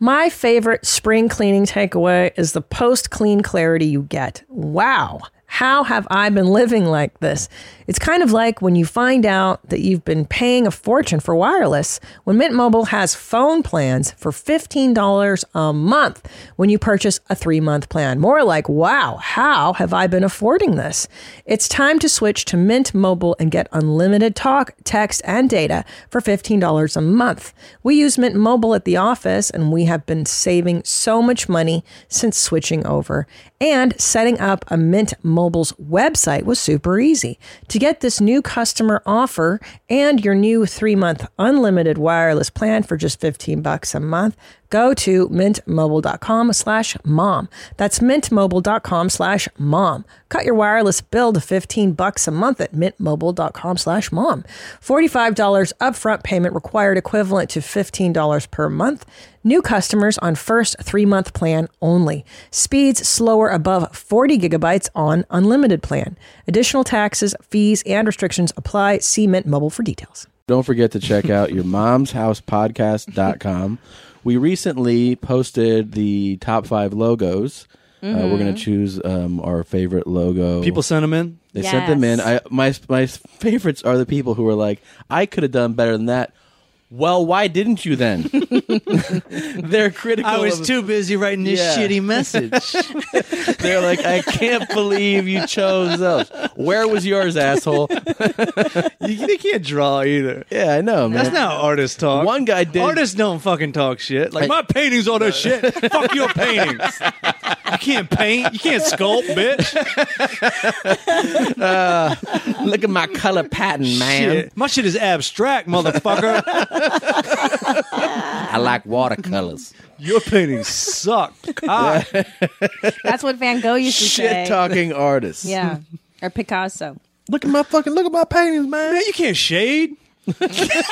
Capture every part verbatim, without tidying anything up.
My favorite spring cleaning takeaway is the post-clean clarity you get. Wow. How have I been living like this? It's kind of like when you find out that you've been paying a fortune for wireless when Mint Mobile has phone plans for fifteen dollars a month when you purchase a three-month plan. More like, wow, how have I been affording this? It's time to switch to Mint Mobile and get unlimited talk, text, and data for fifteen dollars a month. We use Mint Mobile at the office, and we have been saving so much money since switching over. And setting up a Mint Mobile's website was super easy. To get this new customer offer and your new three-month unlimited wireless plan for just fifteen bucks a month, go to mintmobile.com slash mom. That's mintmobile.com slash mom. Cut your wireless bill to fifteen bucks a month at mintmobile.com slash mom. forty-five dollars upfront payment required, equivalent to fifteen dollars per month. New customers on first three-month plan only. Speeds slower above forty gigabytes on unlimited plan. Additional taxes, fees, and restrictions apply. See Mint Mobile for details. Don't forget to check out your mom's house podcast dot com. We recently posted the top five logos. Mm-hmm. Uh, we're going to choose um, our favorite logo. People sent them in? They yes. sent them in. I, my, my favorites are the people who are like, I could have done better than that. Well, why didn't you then? They're critical. I was of, too busy writing this yeah. shitty message. They're like, I can't believe you chose those. Where was yours, asshole? you, you can't draw either. Yeah, I know, man. That's not artist talk. One guy did. Artists don't fucking talk shit. Like, I, my paintings all that shit. Fuck your paintings. You can't paint. You can't sculpt, bitch. uh, look at my color pattern, man. Shit. My shit is abstract, motherfucker. I like watercolors. Your paintings suck. God. That's what Van Gogh used to say. Shit talking artists. Yeah. Or Picasso. Look at my fucking look at my paintings, man. Man, you can't shade. Look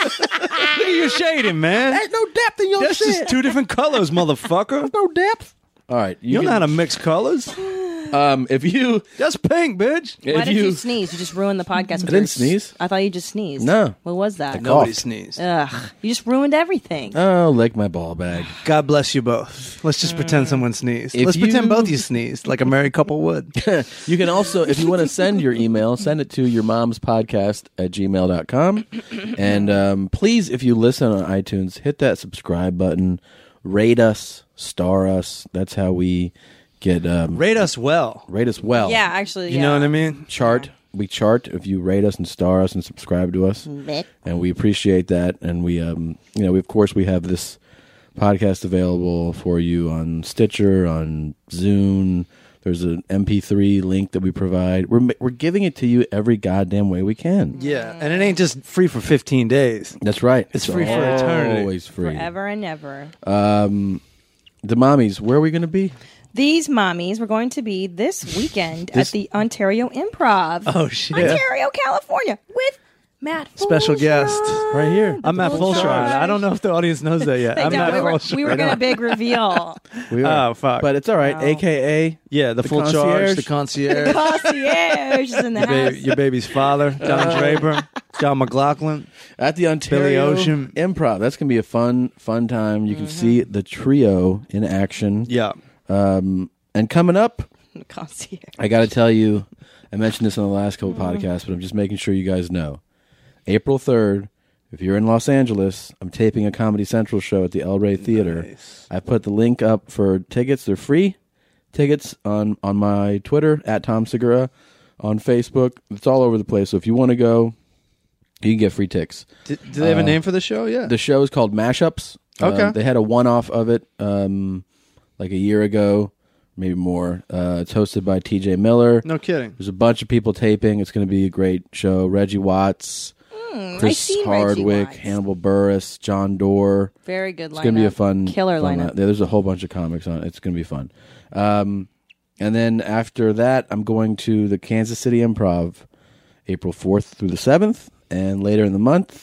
at your shading, man. There's no depth in your That's shit. just two different colors, motherfucker. There's no depth. All right, you, you don't know how to mix colors. Um, if you that's pink, bitch. Why if did you, you sneeze? You just ruined the podcast. With I didn't your, sneeze. I thought you just sneezed. No. What was that? Nobody sneezed. Ugh. You just ruined everything. Oh, like my ball bag. God bless you both. Let's just mm. pretend someone sneezed. If Let's you, pretend both you sneezed, like a married couple would. You can also, if you want to send your email, send it to your mom's podcast at gmail dot com. And um, please, if you listen on iTunes, hit that subscribe button, rate us, star us. That's how we get um, rate us well. Rate us well. Yeah, actually, you yeah. know what I mean. Chart. Yeah. We chart if you rate us and star us and subscribe to us, Blech. And we appreciate that. And we, um, you know, we, of course, we have this podcast available for you on Stitcher, on Zune. There's an M P three link that we provide. We're we're giving it to you every goddamn way we can. Yeah, and it ain't just free for fifteen days. That's right. It's, it's free for eternity. Always free. Forever and ever. Um, the mommies, where are we going to be? These mommies were going to be this weekend this... at the Ontario Improv. Oh, shit. Ontario, California, with Matt Fulshine. Special guest. Right here. I'm Matt Fulshine. I don't know if the audience knows that yet. They I'm don't. Matt we were, Fulshine. We were going to big reveal. We are. Oh, fuck. But it's all right. No. A K A Yeah, the, the full concierge. charge, the concierge. The concierge is in the your, house. ba- your baby's father, Don uh, Draper, John McLaughlin. At the Ontario Ocean. Improv. That's going to be a fun, fun time. You can mm-hmm. see the trio in action. Yeah. Um, and coming up, the concierge. I got to tell you, I mentioned this on the last couple mm-hmm. podcasts, but I'm just making sure you guys know. April third, if you're in Los Angeles, I'm taping a Comedy Central show at the El Rey Theater. Nice. I put the link up for tickets. They're free tickets on, on my Twitter, at Tom Segura, on Facebook. It's all over the place. So if you want to go, you can get free tickets. Do, do they have uh, a name for the show? Yeah. The show is called Mashups. Okay. Uh, they had a one-off of it um, like a year ago, maybe more. Uh, it's hosted by T J Miller. No kidding. There's a bunch of people taping. It's going to be a great show. Reggie Watts. Mm, Chris Hardwick, Hannibal Buress, John Doerr. Very good lineup. It's going to be a fun, killer fun lineup. Night. There's a whole bunch of comics on it. It's going to be fun. Um, and then after that, I'm going to the Kansas City Improv, April fourth through the seventh, and later in the month,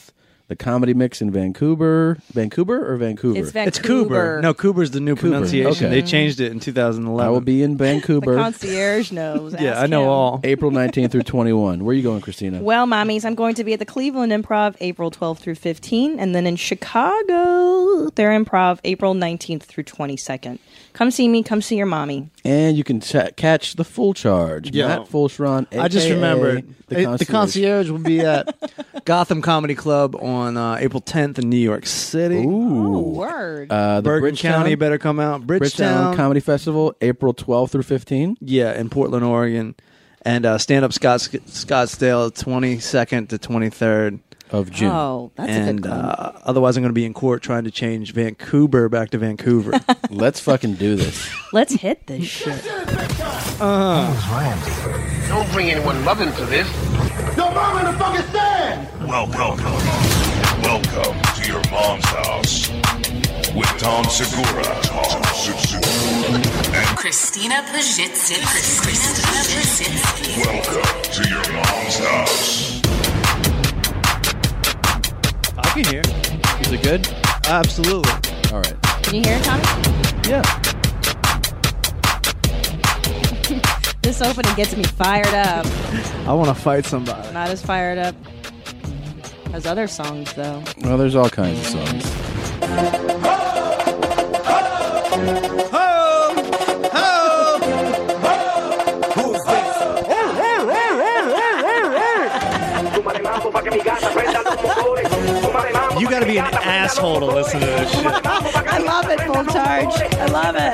the Comedy Mix in Vancouver. Vancouver or Vancouver? It's Vancouver. It's Cooper. No, Cooper's the new Cooper. pronunciation. Okay. They changed it in two thousand eleven. I will be in The Vancouver concierge knows. Yeah, Ask I know him. all. April nineteenth through twenty-one. Where are you going, Christina? Well, mommies, I'm going to be at the Cleveland Improv April twelfth through fifteenth, and then in Chicago, their Improv April nineteenth through twenty-second. Come see me. Come see your mommy. And you can ch- catch the full charge. Yo. Matt Fulchron, I just A K A remembered. The The concierge. concierge, the concierge will be at Gotham Comedy Club on uh, April tenth in New York City. Oh, Ooh. word. Uh, the Bergen Bridgetown, County better come out. Bridgetown, Bridgetown Comedy Festival, April twelfth through fifteenth. yeah, in Portland, Oregon, and uh, Stand Up Scotts- Scottsdale, twenty-second to twenty-third. Of June. Oh, that's a And good one. uh, otherwise, I'm going to be in court trying to change Vancouver back to Vancouver. Let's fucking do this. Let's hit this shit. Don't bring anyone love into this. Your mom in the fucking stand! Welcome, welcome to your mom's house with Tom Segura, Tom Segura, and Christina Pajitsin. Christina Pajitsin. welcome to your mom's house. I can hear. Is it good? Absolutely. All right. Can you hear it, Tommy? Yeah. This opening gets me fired up. I want to fight somebody. Not as fired up as other songs, though. Well, there's all kinds of songs. You got to be an asshole to listen to this shit. I love it, full charge. I love it.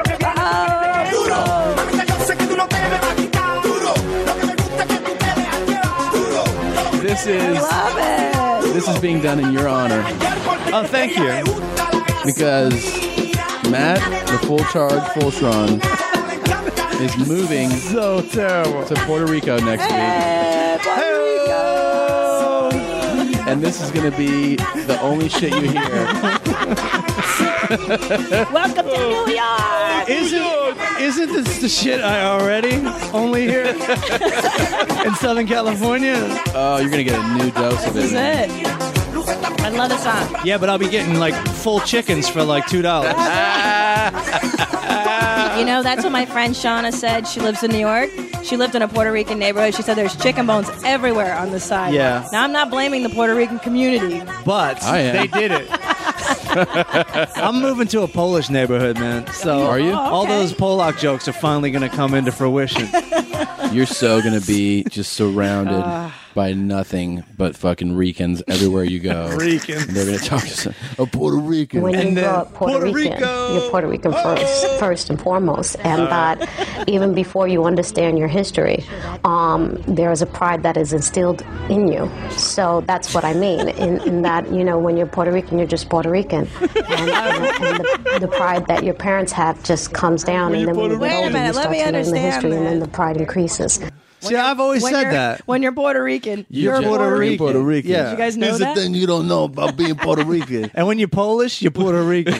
This is Love it. this is being done in your honor Oh, thank you. because Matt, the full charge Fulchron, is moving So terrible. to Puerto Rico next week, Hey, Puerto Rico. and this is going to be the only shit you hear. Welcome to New York. Isn't, isn't this the shit I already only hear in Southern California? Oh, you're going to get a new dose of This is it. it. I love the song. Yeah, but I'll be getting like full chickens for like two dollars. You know, that's what my friend Shauna said. She lives in New York. She lived in a Puerto Rican neighborhood. She said there's chicken bones everywhere on the side. Yeah. Now, I'm not blaming the Puerto Rican community. But I am. they did it. I'm moving to a Polish neighborhood, man. So Are you? all okay. those Polak jokes are finally going to come into fruition. You're so going to be just surrounded by nothing but fucking Ricans everywhere you go. Ricans. And they're going to talk to some, a Puerto Rican. When you And grow then up Puerto, Puerto Rican, Rico. you're Puerto Rican first, first and foremost, and that even before you understand your history, um, there is a pride that is instilled in you. So that's what I mean. In, in that, you know, when you're Puerto Rican, you're just Puerto Rican, and, and, and the, the pride that your parents have just comes down, and then when you Wait a get older, minute, you let start me to learn the understand history, and then that. the pride increases. See, I've always When said you're- that. When you're Puerto Rican, You're you're Puerto Puerto Rican. Rican. Puerto Rican. Yeah. You guys know Here's that? the thing you don't know about being Puerto Rican. And when you're Polish, you're Puerto Rican.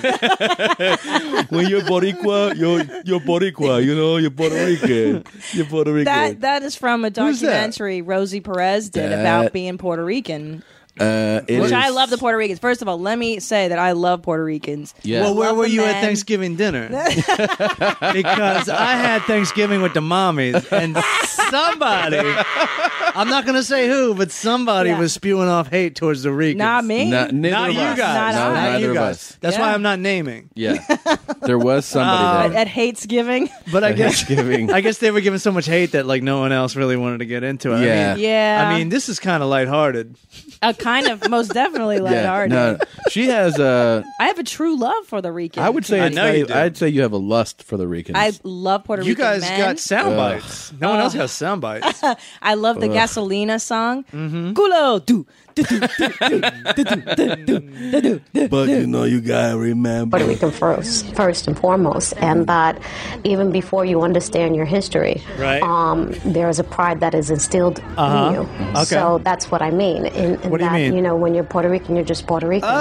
When you're Boricua, you're, you're Boricua, you know, you're Puerto Rican. You're Puerto Rican. That that is from a Who's that? documentary Rosie Perez did That- about being Puerto Rican. uh, it Which is- I love the Puerto Ricans. First of all, let me say that I love Puerto Ricans. Yeah. Well, where Love were the you at men. Thanksgiving dinner? Because I had Thanksgiving with the mommies, and somebody, I'm not going to say who, but somebody Yeah. was spewing off hate towards the Ricans. Not me. Not, neither Not of you us. guys. Not No, I. neither you of guys. us. That's Yeah. why I'm not naming. Yeah. There was somebody Uh, there. at Hatesgiving. But I At guess Thanksgiving. I guess they were giving so much hate that like no one else really wanted to get into it. Yeah. I mean, Yeah. I mean, this is kind of lighthearted. Uh, kind of, most definitely Yeah. lighthearted. No, she has a. I have a true love for the Ricans. I would say I it's know not you even- do. I'd say you have a lust for the Ricans. I love Puerto You Rican guys men. got sound bites. No one else has sound bites. I love the Gasolina song. Culo, do, do, do, do, do, do, do, do, do, do. but you know, you gotta remember. Puerto Rican first, first and foremost, and that even before you understand your history, Right. um, there is a pride that is instilled in you. Okay. So that's what I mean. In, in What do you that, mean? know, when you're Puerto Rican, you're just Puerto Rican.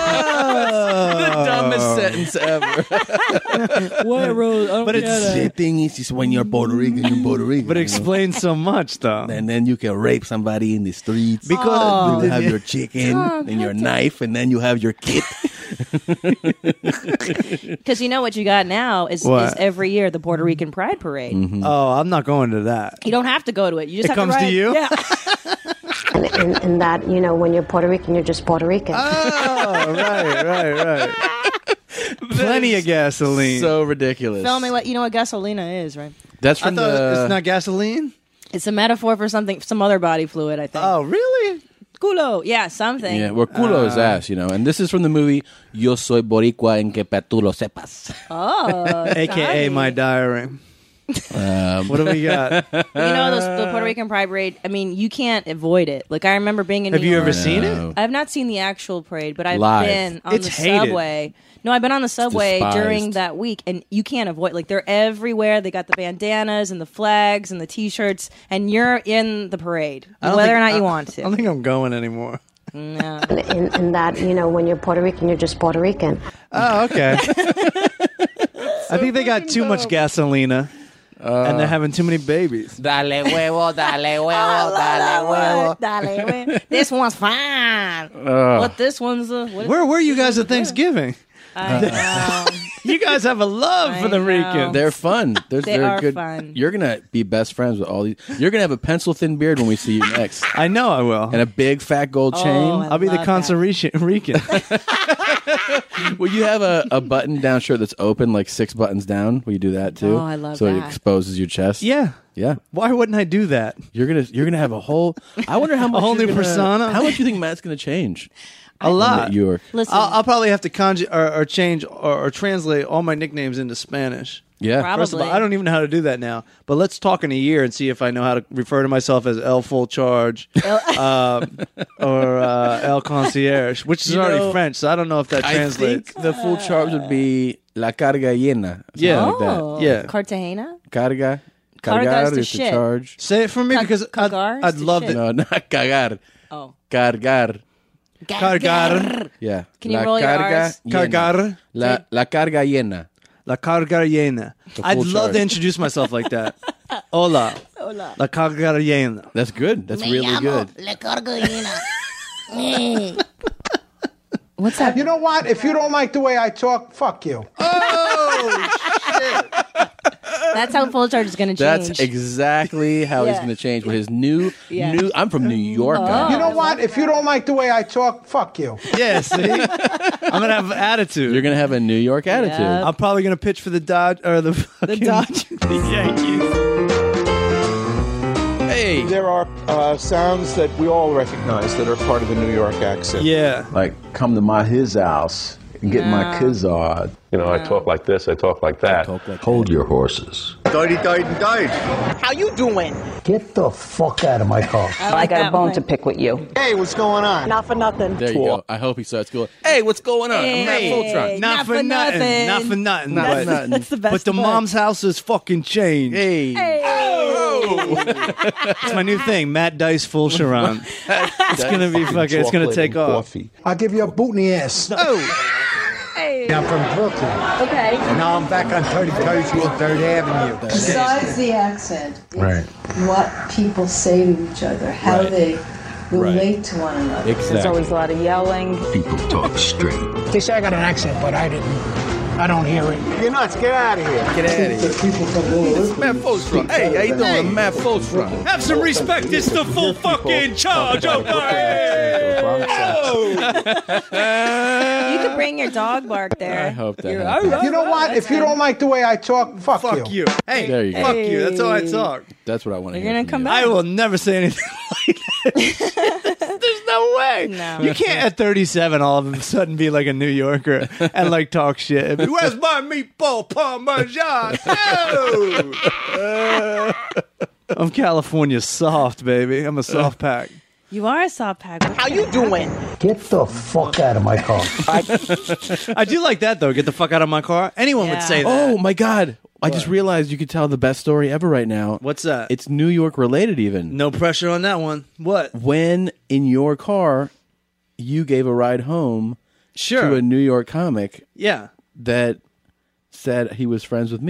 The dumbest sentence ever. But it's The thing is, is when you're Puerto Rican, you're Puerto Rican. but it you know? explains so much though. And then you can rape somebody in the streets Because you have your chicken Oh, and your knife, and then you have your kit. Because you know what you got now is, What? is every year the Puerto Rican Pride Parade. Mm-hmm. Oh, I'm not going to that. You don't have to go to it. You just It have comes to to ride. you? Yeah. And, and, and that, you know, when you're Puerto Rican, you're just Puerto Rican. Oh, right, right, right. Plenty of gasoline. So ridiculous. Tell me what you know what gasolina is, right? That's I from thought the. it's not gasoline. It's a metaphor for something, some other body fluid, I think. Oh, really? Culo. Yeah, something. Yeah, well, culo is ass, you know. And this is from the movie Yo Soy Boricua en que pa tú lo sepas. Oh. A K A my diary. Um, What do we got? You know, those, the Puerto Rican Pride Parade, I mean, you can't avoid it. Like, I remember being in Have New you York. ever seen it? No. I have not seen the actual parade, but I've Live. been on It's the hated. subway. No, I've been on the subway despised. during that week, and you can't avoid. Like, they're everywhere. They got the bandanas and the flags and the T-shirts, and you're in the parade, I don't whether think- or not you I- want to. I don't think I'm going anymore. No. And, and, and that, you know, when you're Puerto Rican, you're just Puerto Rican. Oh, okay. I think they got too much gasolina, and they're having too many babies. Dale huevo, dale huevo, dale huevo. Dale, güey. This one's fine, but this one's a. What is Where were you guys at Thanksgiving? I know. You guys have a love for I the know. Rican. They're fun. They're, They they're are good. fun. You're gonna be best friends with all these. You're gonna have a pencil thin beard when we see you next, I know I will. and a big fat gold Oh, chain. I I'll be the love Costa Rican. Rican. Will you have a, a button down shirt that's open, like six buttons down? Will you do that too? Oh, I love so it that. exposes your chest. Yeah. yeah. Why wouldn't I do that? You're gonna you're gonna have a whole. I wonder how much whole you're new gonna- persona? How much you think Matt's gonna change? A lot. In York. Listen, I'll, I'll probably have to conjure or, or change or, or translate all my nicknames into Spanish. Yeah. Probably. First of all, I don't even know how to do that now. But let's talk in a year and see if I know how to refer to myself as El Full Charge um, or uh, El Concierge, which is You already know, French, so I don't know if that I translates. think the full charge would be la carga llena. something Yeah. like that. Oh, Yeah. Cartagena? Carga. Carga Cargar is to is to shit. charge. Say it for me Ca- because I'd, cagar is I'd to love shit. to. No, not cagar. Oh. Cargar. Cargar. Yeah. Can you La roll your carga R's? llena. Cargar. La, la carga llena. La carga llena. The I'd full love charge. to introduce myself like that. Hola. Hola. La carga llena. That's good. That's really good. What's that? You know what? If you don't like the way I talk, fuck you. That's how full charge is going to change. That's exactly how he's Yeah. going to change with his new, Yeah. new. I'm from New York. guy. You know what? If you don't like the way I talk, fuck you. Yeah, see? I'm going to have attitude. You're going to have a New York attitude. Yeah. I'm probably going to pitch for the Dodge or the fucking, Dodge. the Yankees. Hey. There are uh, sounds that we all recognize that are part of the New York accent. Yeah. Like, come to my his house and get my kizard. You know, I talk like this, I talk like that. Talk like Hold your horses. Died, died, died. How you doing? Get the fuck out of my car. I, got a bone to pick. Hey, what's going on? Not for nothing. There you go. I hope he starts going, hey, what's going on? I'm Matt Fultron. Not, Not for for nothing. nothing. Not for nothing. Not but, for nothing. That's the best but the one. mom's house has fucking changed. Hey. It's my new thing, Matt Dice Full Sharon. It's gonna be fucking. It's gonna Chocolate take and off. Coffee. I'll give you a boot in the ass. Oh, I'm from Brooklyn. Okay. Now I'm back on thirty-third Street, third Avenue. Besides the accent, it's Right. what people say to each other, how Right. they relate to one another. Exactly. a lot of yelling. People talk straight. They say I got an accent, but I didn't. I don't hear it. You're nuts. Get out of here. Get out of here. People from Little Matt Fultron. Hey, how you doing? I'm Matt Fultron. have some respect. It's the full fucking charge of You could bring your dog bark there. I hope that You're- happens. You know what? If you don't like the way I talk, fuck, Fuck you. Hey, There you go. fuck you. That's how I talk. That's what I want to You're hear. gonna come from back. I will never say anything like that. There's no way. No. You can't at thirty-seven all of a sudden be like a New Yorker and like talk shit. Where's my meatball parmesan? No! I'm California soft, baby. I'm a soft pack. You are a soft pack. How you doing? Get the fuck out of my car. I do like that though. Get the fuck out of my car. Anyone would Yeah. say that. Oh my God! I just realized you could tell the best story ever right now. What's that? It's New York related, even. No pressure on that one. What? When in your car, you gave a ride home Sure. to a New York comic Yeah. that said he was friends with me.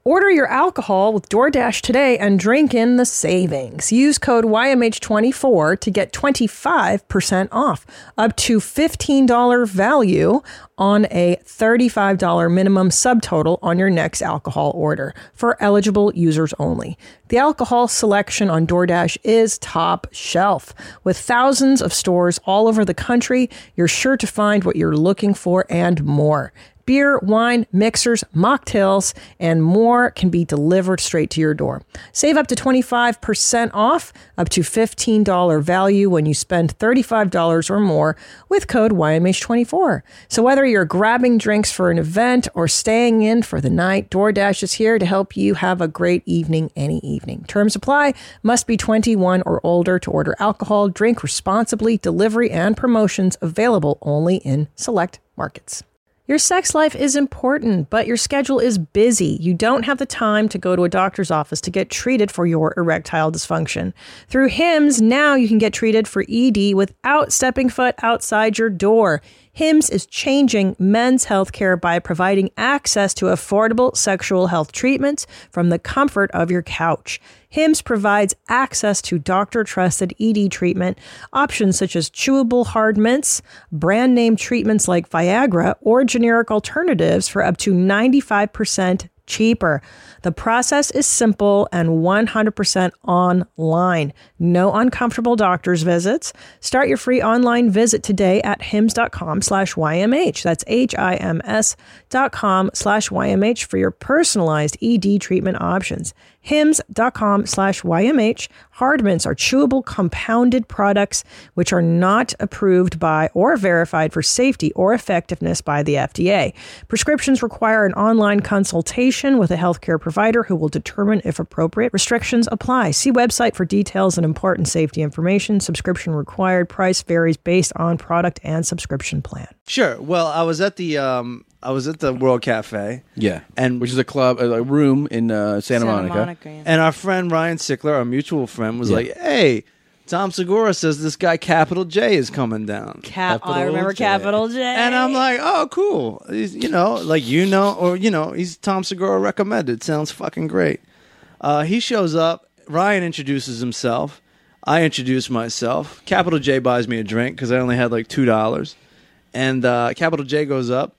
Order your alcohol with DoorDash today and drink in the savings. Use code Y M H twenty-four to get twenty-five percent off, up to fifteen dollars value on a thirty-five dollars minimum subtotal on your next alcohol order for eligible users only. The alcohol selection on DoorDash is top shelf. With thousands of stores all over the country, you're sure to find what you're looking for and more. Beer, wine, mixers, mocktails, and more can be delivered straight to your door. Save up to twenty-five percent off, up to fifteen dollars value when you spend thirty-five dollars or more with code Y M H twenty-four. So whether you're grabbing drinks for an event or staying in for the night, DoorDash is here to help you have a great evening any evening. Terms apply. Must be twenty-one or older to order alcohol. Drink responsibly. Delivery and promotions available only in select markets. Your sex life is important, but your schedule is busy. You don't have the time to go to a doctor's office to get treated for your erectile dysfunction. Through Hims, now you can get treated for E D without stepping foot outside your door. Hims is changing men's healthcare by providing access to affordable sexual health treatments from the comfort of your couch. Hims provides access to doctor-trusted E D treatment options such as chewable hard mints, brand name treatments like Viagra, or generic alternatives for up to ninety-five percent cheaper. The process is simple and one hundred percent online. No uncomfortable doctor's visits. Start your free online visit today at hims.com slash YMH. That's H-I-M-S dot com slash YMH for your personalized E D treatment options. hims.com slash YMH. Hard mints are chewable compounded products which are not approved by or verified for safety or effectiveness by the F D A. Prescriptions require an online consultation with a healthcare provider who will determine if appropriate. Restrictions apply. See website for details and important safety information. Subscription required. Price varies based on product and subscription plan. Sure. Well, I was at the um, I was at the World Cafe. Yeah, and which is a club, a room in uh, Santa, Santa Monica. Monica, yeah. And our friend Ryan Sickler, our mutual friend, was Yeah. like, "Hey, Tom Segura says this guy Capital J is coming down." Cap- oh, I remember J. Capital J. And I'm like, "Oh, cool. He's, you know, like you know, or you know, he's Tom Segura recommended. Sounds fucking great." Uh, he shows up. Ryan introduces himself. I introduce myself. Capital J buys me a drink because I only had like two dollars, and uh, Capital J goes up.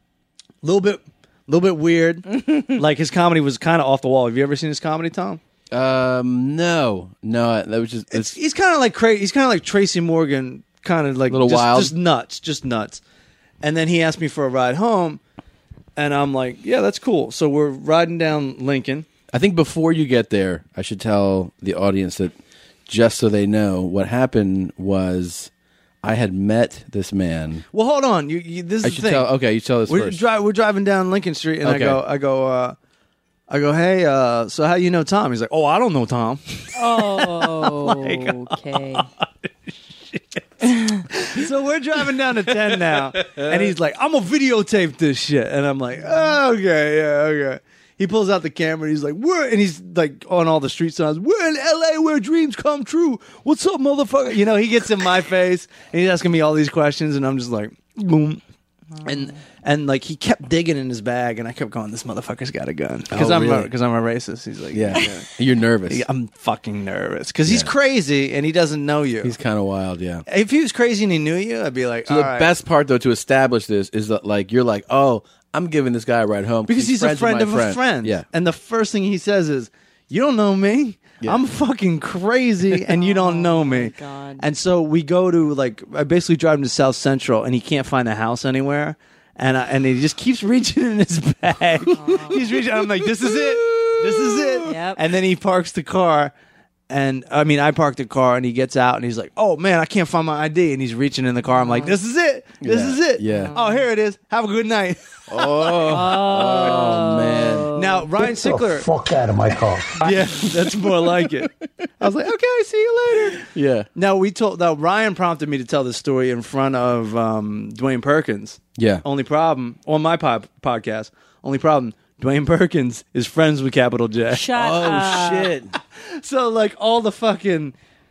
A little bit, little bit weird. Like his comedy was kind of off the wall. Have you ever seen his comedy, Tom? Um, no, no, that was just it's, He's kind of like cra- He's kind of like Tracy Morgan, kind of like Little just, wild. just nuts, just nuts. And then he asked me for a ride home, and I'm like, "Yeah, that's cool." So we're riding down Lincoln. I think before you get there, I should tell the audience that just so they know what happened was I had met this man. Well, hold on. You, you this is I the should thing. tell. Okay, you tell this We're, first. dri- we're driving down Lincoln Street, and I Okay. go, I go, uh, I go, "Hey, uh, so how you know Tom?" He's like, "Oh, I don't know Tom." Oh, Like, okay. So we're driving down to ten now, and he's like, "I'm gonna videotape this shit," and I'm like, oh, "Okay, yeah, okay." He pulls out the camera, and he's like, "We're," and he's like on all the street signs, "We're in L A where dreams come true. What's up, motherfucker?" You know, he gets in my face, and he's asking me all these questions, and I'm just like, boom. And and like he kept digging in his bag, and I kept going, "This motherfucker's got a gun," because Oh, I'm really? because I'm a racist. He's like, yeah. You're nervous. Yeah, I'm fucking nervous because he's Yeah. crazy and he doesn't know you. He's kind of wild, yeah. If he was crazy and he knew you, I'd be like, So all the right. best part, though, to establish this is that, like, you're like, oh, I'm giving this guy a ride home because he's, a friends with friend my of a friend. Yeah, And the first thing he says is, "You don't know me. Yeah. I'm fucking crazy, and you don't know me." God. And so we go to like, I basically drive him to South Central, and he can't find the house anywhere, and I, and he just keeps reaching in his bag. He's reaching. I'm like, "This is it. This is it." Yep. And then he parks the car. And I mean, I parked the car, and he gets out, and he's like, "Oh man, I can't find my I D." And he's reaching in the car. I'm like, "This is it. This Yeah. is it. Yeah. Oh, here it is. Have a good night." Oh, oh, man. Now Ryan Get the Sickler. fuck out of my car. Yeah, that's more like it. I was like, "Okay, see you later." Yeah. Now we told. Now Ryan prompted me to tell this story in front of um, Dwayne Perkins. Yeah. Only problem on my pod- podcast. Only problem. Dwayne Perkins is friends with Capital J. Shut Oh, up. shit. So like all the fucking,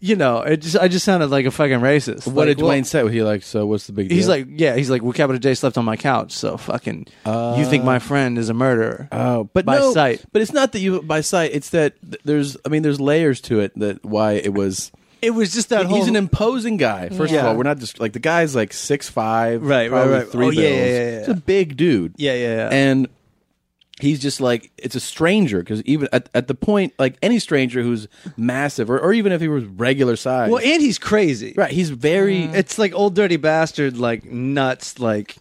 you know, it just I just sounded like a fucking racist. What like, did Dwayne well, say? He like, so what's the big deal? He's like, yeah, he's like, well, Capital J slept on my couch, so fucking, Uh, you think my friend is a murderer? Oh, but by no, sight. But it's not that you by sight. It's that th- there's, I mean, there's layers to it. That why it was. It was just that He's whole. an imposing guy. First Yeah. of all, we're not just like the guy's like six five, Right, right, probably right. Three Oh, yeah, bills. yeah, yeah, yeah. He's a big dude. Yeah, yeah, yeah. And he's just like it's a stranger because even at, at the point, like any stranger who's massive, or, or even if he was regular size. Well, and he's crazy. Right, he's very. It's like old dirty bastard, like nuts, like.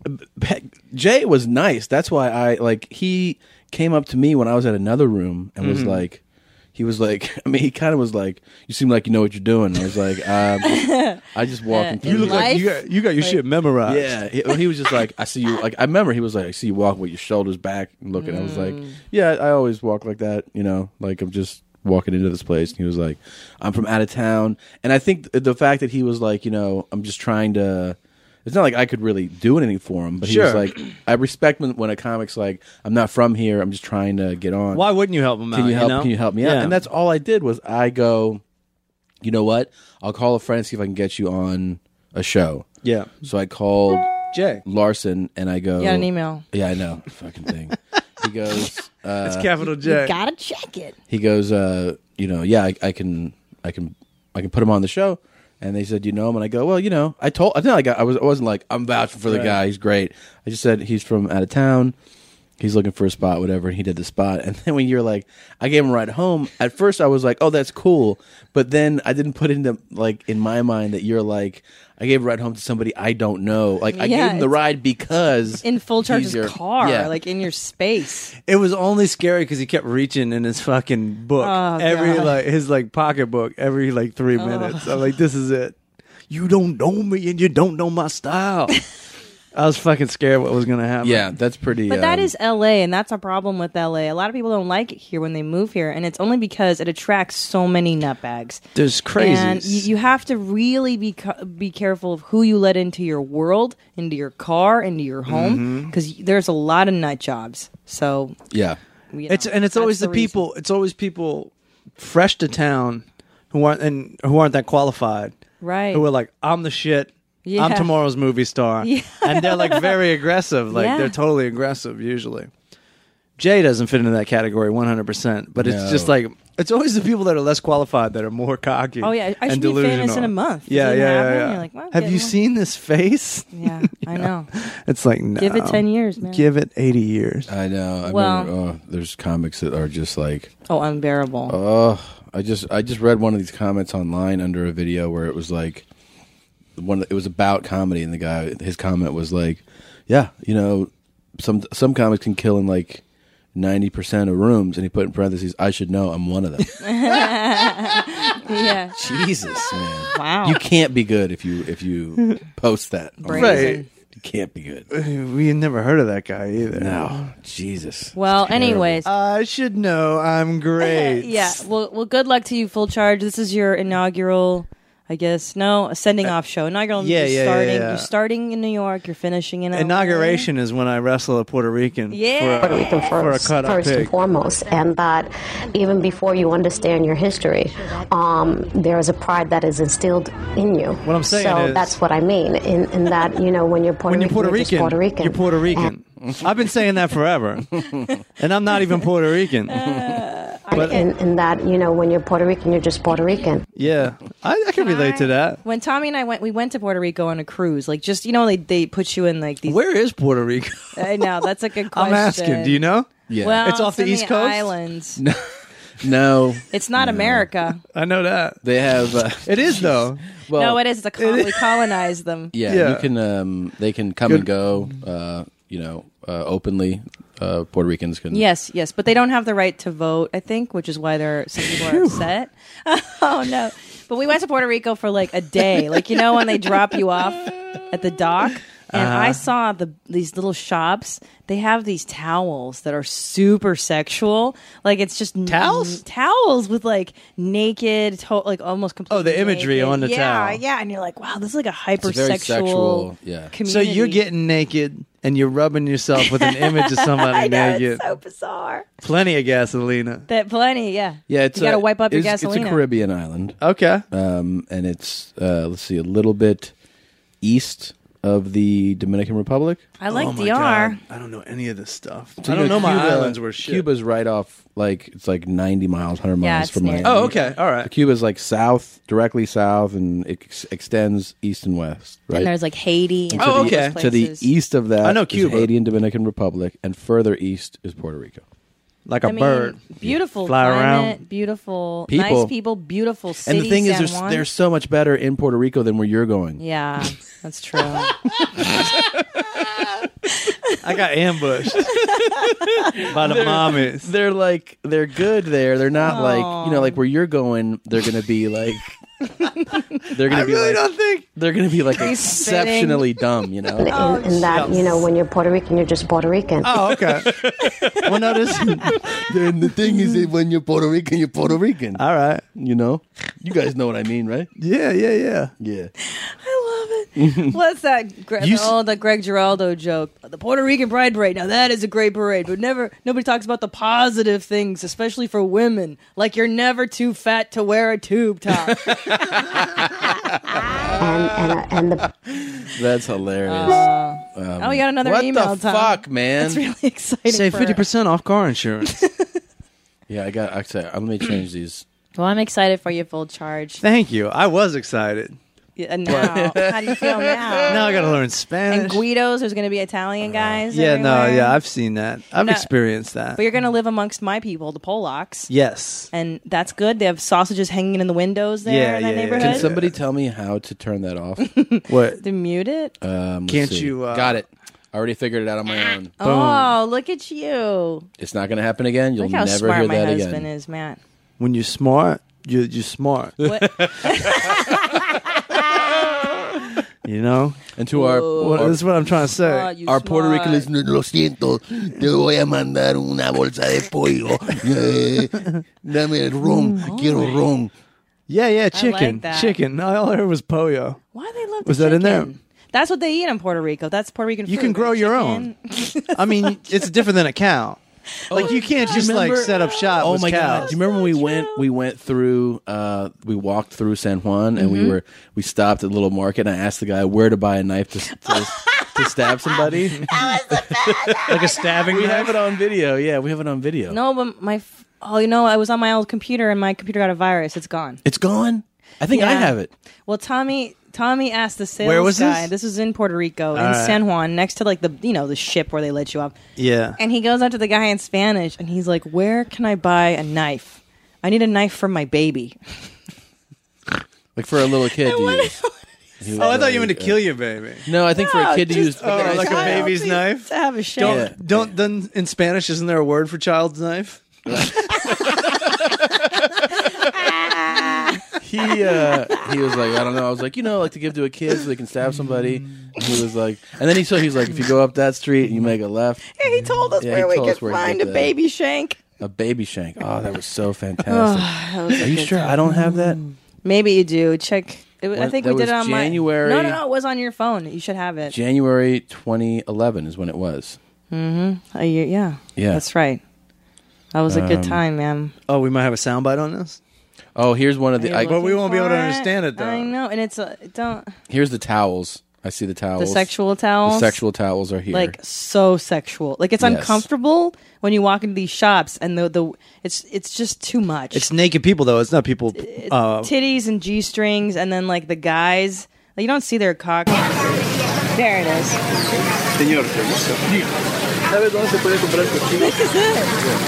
Jay was nice. That's why I like he came up to me when I was at another room and was Mhm. like, he was like, I mean, he kind of was like, you seem like you know what you're doing. I was like, um, I just walking through. You look like you got you got your shit memorized. Yeah, he, he was just like, I see you. Like I remember he was like, I see you walking with your shoulders back and looking. I was like, yeah, I always walk like that. You know, like I'm just walking into this place. And he was like, I'm from out of town, and I think th- the fact that he was like, you know, I'm just trying to. It's not like I could really do anything for him, but he was Sure. like, I respect when, when a comic's like, I'm not from here. I'm just trying to get on. Why wouldn't you help him Can out? you help? know? Can you help me out? Yeah. And that's all I did was I go, you know what? I'll call a friend and see if I can get you on a show. Yeah. So I called Jay Larson and I go, You got an email. Yeah, I know. Fucking thing. He goes, uh, It's capital J. You gotta check it. he goes, uh, you know, yeah, I, I can, I can, I can put him on the show. And they said, you know him? And I go, well, you know, I told, I think I got, I was, I wasn't like, I'm vouching for the Right. guy. He's great. I just said he's from out of town. He's looking for a spot, whatever. And he did the spot. And then when you're like, I gave him a ride home. At first, I was like, oh, that's cool. But then I didn't put into like in my mind that you're like, I gave a ride home to somebody I don't know. Like I Yeah, gave him the it's ride because In full charge's he's your- car, Yeah. like in your space. It was only scary because he kept reaching in his fucking book Oh, every God. like his like pocketbook every like three Oh. minutes. I'm like, this is it. You don't know me and you don't know my style. I was fucking scared what was gonna happen. Yeah, that's pretty. But that um, is L A, and that's a problem with L A. A lot of people don't like it here when they move here, and it's only because it attracts so many nutbags. There's crazies. And you, you have to really be ca- be careful of who you let into your world, into your car, into your home, Mhm. because there's a lot of nut jobs. So yeah, you know, It's and it's always that's the, reason. people. It's always people fresh to town who aren't and who aren't that qualified. Right. Who are like, I'm the shit. Yeah. I'm tomorrow's movie star. Yeah. And they're like very aggressive. Like Yeah. they're totally aggressive usually. Jay doesn't fit into that category one hundred percent. But it's No. just like it's always the people that are less qualified that are more cocky. Oh, yeah, I and should be delusional. famous in a month. Yeah, If yeah, you yeah. have one, yeah. you're like, well, Have get you one. seen this face? Yeah, I know. It's like no. Give it ten years, man. Give it eighty years. I know. I Well- remember, oh, there's comics that are just like, Oh, unbearable. oh, I just I just read one of these comments online under a video where it was like, one it was about comedy, and the guy his comment was like, yeah, you know, some some comics can kill in like ninety percent of rooms, and he put in parentheses, I should know, I'm one of them. Yeah. Jesus, man. Wow. You can't be good if you if you post that. Right. You can't be good. We had never heard of that guy either. No. Jesus. Well, Terrible. anyways. I should know I'm great. Yeah. Well, well, good luck to you, Full Charge. This is your inaugural, I guess, no, a sending off show. Inaugural. yeah, you're yeah, starting. yeah, yeah. You're starting in New York. You're finishing in L A. Inauguration is when I wrestle a Puerto Rican Yeah. for a, Puerto Rican for a first, cut up first and pig. foremost, and that even before you understand your history, um, there is a pride that is instilled in you. What I'm saying so is- that's what I mean. In, in that, you know, when you're Puerto When you're Rican, Puerto you're just Rican, Puerto Rican. you're Puerto Rican. I've been saying that forever, and I'm not even Puerto Rican. but in, in that, you know, when you're Puerto Rican, you're just Puerto Rican. Yeah, I, I can relate to that. When Tommy and I went, we went to Puerto Rico on a cruise. Like, just, you know, they, they put you in, like, these. Where is Puerto Rico? I know. That's a good question. I'm asking. Do you know? Yeah. Well, It's off the in East Coast? Islands. No. It's not America. I know that. They have uh, It is though. well, no, it is. It's a col- we colonized them. Yeah, Yeah. you can. Um, they can come Good. and go. Uh, you know, uh, openly. Uh, Puerto Ricans can. Yes, yes, but they don't have the right to vote, I think, which is why there some people are upset. Oh no! But we went to Puerto Rico for like a day, like you know when they drop you off at the dock, and Uh-huh. I saw the these little shops. They have these towels that are super sexual, like it's just n- Towels? towels with like naked, to- like almost completely. Oh, the imagery naked. on the yeah, towel. Yeah, and you're like, wow, this is like a It's a very hypersexual. sexual. Yeah. Community. So you're getting naked and you're rubbing yourself with an image of somebody I know, naked. it's so bizarre. Plenty of gasolina. That plenty, yeah. Yeah, it's you got to uh, wipe up your it's, gasolina. It's a Caribbean island. Okay. Um, and it's uh, let's see, a little bit east of the Dominican Republic. I like oh my D R. God. I don't know any of this stuff. So I don't you know my Cuba, islands were shit. Cuba's right off, like it's like ninety miles, one hundred Yeah, miles it's from near. Miami. Oh, okay. All right. Cuba's like south, directly south, and it ex- extends east and west. Right. And there's like Haiti. And And to Oh, the- okay. To the places. east of that, I know is Cuba. Haiti and Dominican Republic, and further east is Puerto Rico. Like a I mean, bird. Beautiful Fly climate, around. beautiful, People. nice people, beautiful city. And the thing is, San there's, Juan. they're so much better in Puerto Rico than where you're going. Yeah, that's true. I got ambushed by the mommies. They're like they're good there. They're not like you know like where you're going. They're gonna be like they're gonna I be really like don't think they're gonna be like He's exceptionally dumb. You know. In, Oh, in that, you know, when you're Puerto Rican, you're just Puerto Rican. Oh, okay. Well, no, this. Then the thing is that when you're Puerto Rican, you're Puerto Rican. All right. You know. You guys know what I mean, right? Yeah, yeah, yeah. Yeah. I love it. What's that? Gre- You the, s- oh, the Greg Giraldo joke. The Puerto Rican Pride Parade. Now that is a great parade, but never nobody talks about the positive things, especially for women. Like you're never too fat to wear a tube top. And and, uh, and the That's hilarious. Uh, Um, oh, we got another what email. the Tom. fuck, man? That's really exciting. Save for- fifty percent off car insurance. Yeah, I got. Actually, let me change these. Well, I'm excited for your full charge. Thank you. I was excited. Yeah, now, how do you feel now? Now I got to learn And Spanish. Guidos, there's going to be Italian guys. yeah, no, everywhere. yeah, I've seen that. I've No, experienced that. But you're going to live amongst my people, the Polacks. Yes. And that's good. They have sausages hanging in the windows there Yeah, in that yeah, yeah. neighborhood. Can somebody tell me how to turn that off? What? To mute it? Um, let's Can't see. you, uh, Got it. I already figured it out on my own. Oh, look at you. It's not going to happen again. You'll Look how never smart hear my that husband again. is, Matt. When you're smart, you're, you're smart. What? You know? And to our, Well, our, this is what I'm trying to say. Oh, you our Puerto smart. Rican listeners, lo siento, te voy a mandar una bolsa de pollo. Eh, Dame ron, quiero ron. Yeah, yeah, chicken. that. Chicken. No, all I heard was pollo. Why do they love the Was that in there? chicken? That's what they eat in Puerto Rico. That's Puerto Rican You food. can grow your Chicken. I mean, it's different than a cow. Like you can't just like remember- set up shop. Oh with my cows. god! Do you remember when we went? We went through. Uh, we walked through San Juan, and we were we stopped at a little market. And I asked the guy where to buy a knife to to, to stab somebody. Like a stabbing We knife? have it on video. Yeah, we have it on video. No, but my... f- Oh, you know, I was on my old computer, and my computer got a virus. It's gone. It's gone. I think I Yeah. have it. Well, Tommy... Tommy asked the sales Where was guy. this? This was in Puerto Rico, in right. San Juan, next to like the you know the ship where they let you up. Yeah. And he goes up to the guy in Spanish, and he's like, "Where can I buy a knife? I need a knife for my baby." Like for a little kid to use. He was Oh, I thought you like, meant to uh, kill your baby. No, I think for a No, kid to use. just- Oh, like a Child, baby's to- knife? to have a shot. Don't, Yeah. don't, then in Spanish, isn't there a word for child's knife? He uh, he was like, I don't know. I was like, you know, like to give to a kid so they can stab somebody. And he was like, and then he saw he was like, if you go up that street and you make a left, Yeah, he told us Yeah, he where we told could us where to find get a the- baby shank. a baby shank. Oh, that was so fantastic. That was a Are you good sure time. I don't have that? Maybe you do. Check. It, was- I When- think that we did it was on my January- No, no, no. It was on your phone. You should have it. January twenty eleven is when it was. Mm-hmm. A year, yeah. Yeah. That's right. That was a good Um, time, man. Oh, we might have a soundbite on this? Oh, here's one of Are the. you I, But we looking won't be able to for understand it, though. I know, and it's a don't here's the towels. I see the towels. the sexual The towels. sexual towels are here. like so sexual. Like it's Yes. uncomfortable when you walk into these shops, and the the it's it's just too much. It's naked people, though. It's not people. It's Uh, titties and g strings, and then like the guys. Like, you don't see their cock. There it is. Señor, ¿sabes dónde se puede comprar cochino? This is it.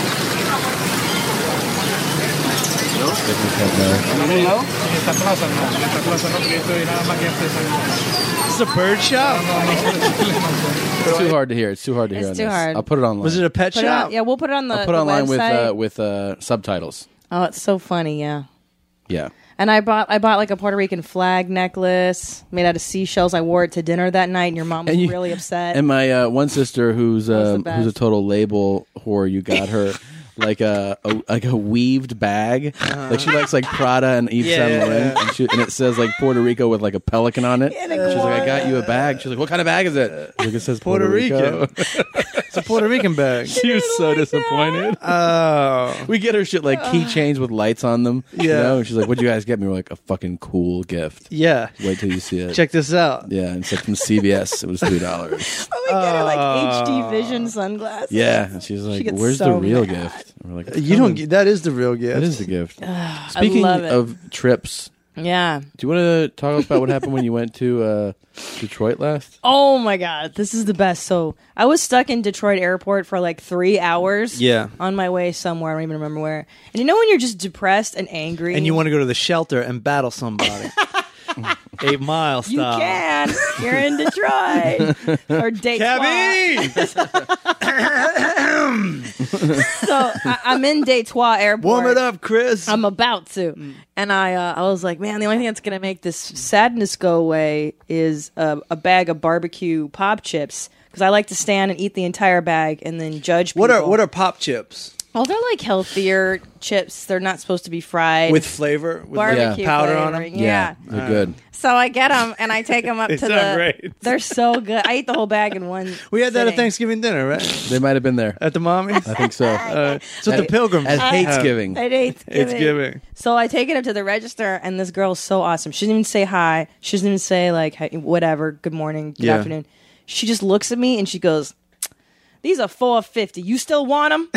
It's a bird shop? it's too hard to hear. It's too hard to hear. It's on too this. hard. I'll put it online. Was it a pet Put it shop? on, yeah, we'll put it on the, I'll put the it online with website. uh, with uh, subtitles. Oh, it's so funny, yeah. Yeah. And I bought I bought like a Puerto Rican flag necklace made out of seashells. I wore it to dinner that night, and your mom was And you- really upset. And my uh, one sister, who's was the um, who's a best. total label whore, you got her like a, a like a weaved bag. Uh-huh. Like she likes like Prada and Yves Yeah, Saint yeah, Laurent, yeah. and, she, and it says like Puerto Rico with like a pelican on it. And She's like, I got you a bag. She's like, what kind of bag is it? She's like, it says Puerto, Puerto Rico. Rican. It's a Puerto Rican bag. She was so disappointed. Oh, we get her shit like keychains with lights on them. You Yeah. know? She's like, what'd you guys get me? We're like, a fucking cool gift. yeah. Wait till you see it. Check this out. Yeah, and it's like from C V S. It was three dollars. Oh, we get her like Oh. H D vision sunglasses. Yeah, and she's like, gets "Where's so the real mad. gift?" And we're like, You don't. get That is the real gift. That is the gift. I Speaking love it. of trips, Yeah. do you want to talk about what happened when you went to uh, Detroit last? Oh my God, this is the best. So I was stuck in Detroit airport for like three hours. Yeah. On my way somewhere, I don't even remember where. And you know when you're just depressed and angry, And you want to go to the shelter and battle somebody. Eight Mile you style. can. You're in Detroit or Detroit. So I, I'm in Detroit airport. Warm it up, Chris. I'm about to, and I uh, I was like, man, the only thing that's gonna make this sadness go away is a, a bag of barbecue pop chips because I like to stand and eat the entire bag and then judge people. What are what are pop chips? Well, they're like healthier chips. They're not supposed to be fried With flavor? With barbecue yeah. powder on them? flavoring. Yeah. they're good. So I get them and I take them up They to sound the. great. They're so good. I eat the whole bag in one. We had that at sitting. Thanksgiving dinner, right? They might have been there. At the Mommy's? I think so. Uh, it's what the pilgrims At have. Hatesgiving. At Hatesgiving. It's giving. So I take it up to the register, and this girl's so awesome. She doesn't even say hi. She doesn't even say like hey, whatever, good morning, good Yeah. afternoon. She just looks at me and she goes, "These are four fifty. You still want them?"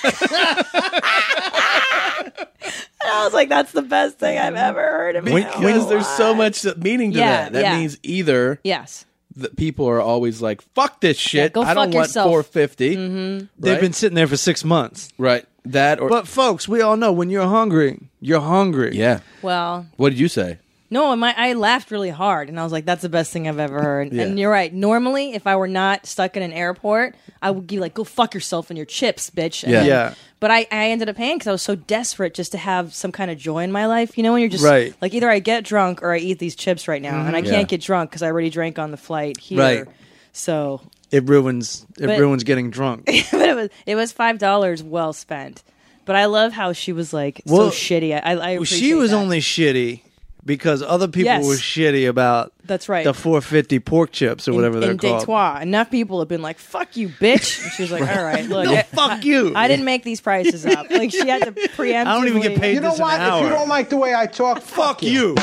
And I was like, "That's the best thing I've ever heard in my whole Because there's so life." much meaning to Yeah, that. That yeah. means either Yes. that people are always like, "Fuck this shit. go I don't fuck want yourself." four fifty." Mm-hmm. They've been sitting there for six months. Right. That or But folks, we all know when you're hungry, you're hungry. yeah. Well, What did you say? no, my, I laughed really hard, and I was like, "That's the best thing I've ever heard." Yeah. And you're right. Normally, if I were not stuck in an airport, I would be like, "Go fuck yourself and your chips, bitch." And Yeah. then- Yeah. But I, I ended up paying because I was so desperate just to have some kind of joy in my life. You know, when you're just Right. like either I get drunk or I eat these chips right now, and I Yeah. can't get drunk because I already drank on the flight here. Right. So, It ruins it But- ruins getting drunk. but it was it was five dollars well spent. But I love how she was like Well, so shitty. I, I Well, appreciate she was that. only shitty because other people Yes. were shitty about That's right. the four fifty pork chips or whatever in, they're in called. Detroit. Enough people have been like, "Fuck you, bitch." And she was like, "All right, look, No, I, fuck I- you. I didn't make these prices up." Like she had to preemptively. I don't even get paid You know this an what? If hour. you don't like the way I talk, fuck you.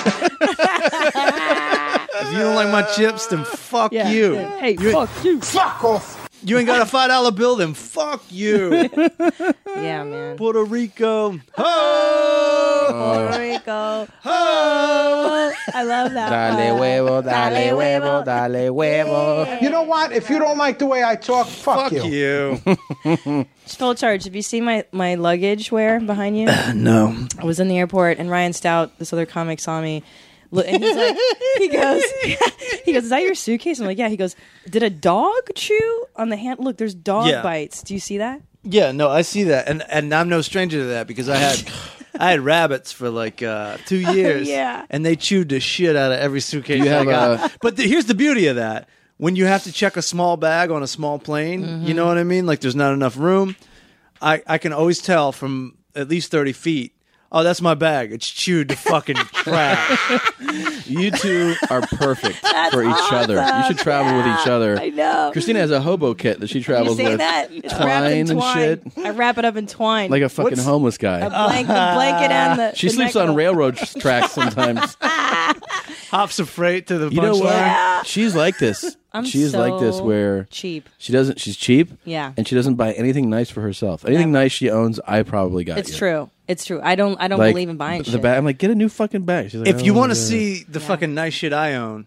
If you don't like my chips, then fuck Yeah. you. Hey, You- fuck you. fuck off. You ain't got a five dollar bill, then fuck you. Yeah, man. Puerto Rico. Ho! Puerto Rico. Ho! I love that. Dale part. huevo, dale huevo, dale huevo. You know what? If you don't like the way I talk, fuck, Fuck you. Full charge. Have you seen my, my luggage where behind you? No. I was in the airport and Ryan Stout, this other comic, saw me. Look, and he's like, he goes, he goes, "Is that your suitcase?" I'm like, "Yeah." He goes, "Did a dog chew on the hand? Look, there's dog Yeah. bites. Do you see that?" Yeah, no, I see that, and and I'm no stranger to that because I had I had rabbits for like uh, two years, Yeah. and they chewed the shit out of every suitcase Do you I have got. a- But the, here's the beauty of that: when you have to check a small bag on a small plane, Mm-hmm. you know what I mean? Like there's not enough room. I I can always tell from at least thirty feet. Oh, that's my bag. It's chewed to fucking trash. You two are perfect That's for each other. You awesome. should travel with each other. I know. Christina has a hobo kit that she You travels say with. that? It's wrapped in Twine and twine. shit. I wrap it up in twine. Like a fucking What's- homeless guy. a blank, the blanket and the. She the sleeps neck on roll. railroad tracks sometimes. Hops of freight to the You know punchline. what? She's like this. I'm she's like this so where cheap. she doesn't. She's cheap. Yeah. And she doesn't buy anything nice for herself. Anything Never. nice she owns, I probably got. It's you. true. It's true. I don't. I don't Like, believe in buying the shit. bag. I'm like, get a new fucking bag. She's like, If you "Oh, want to yeah." see the fucking nice shit I own,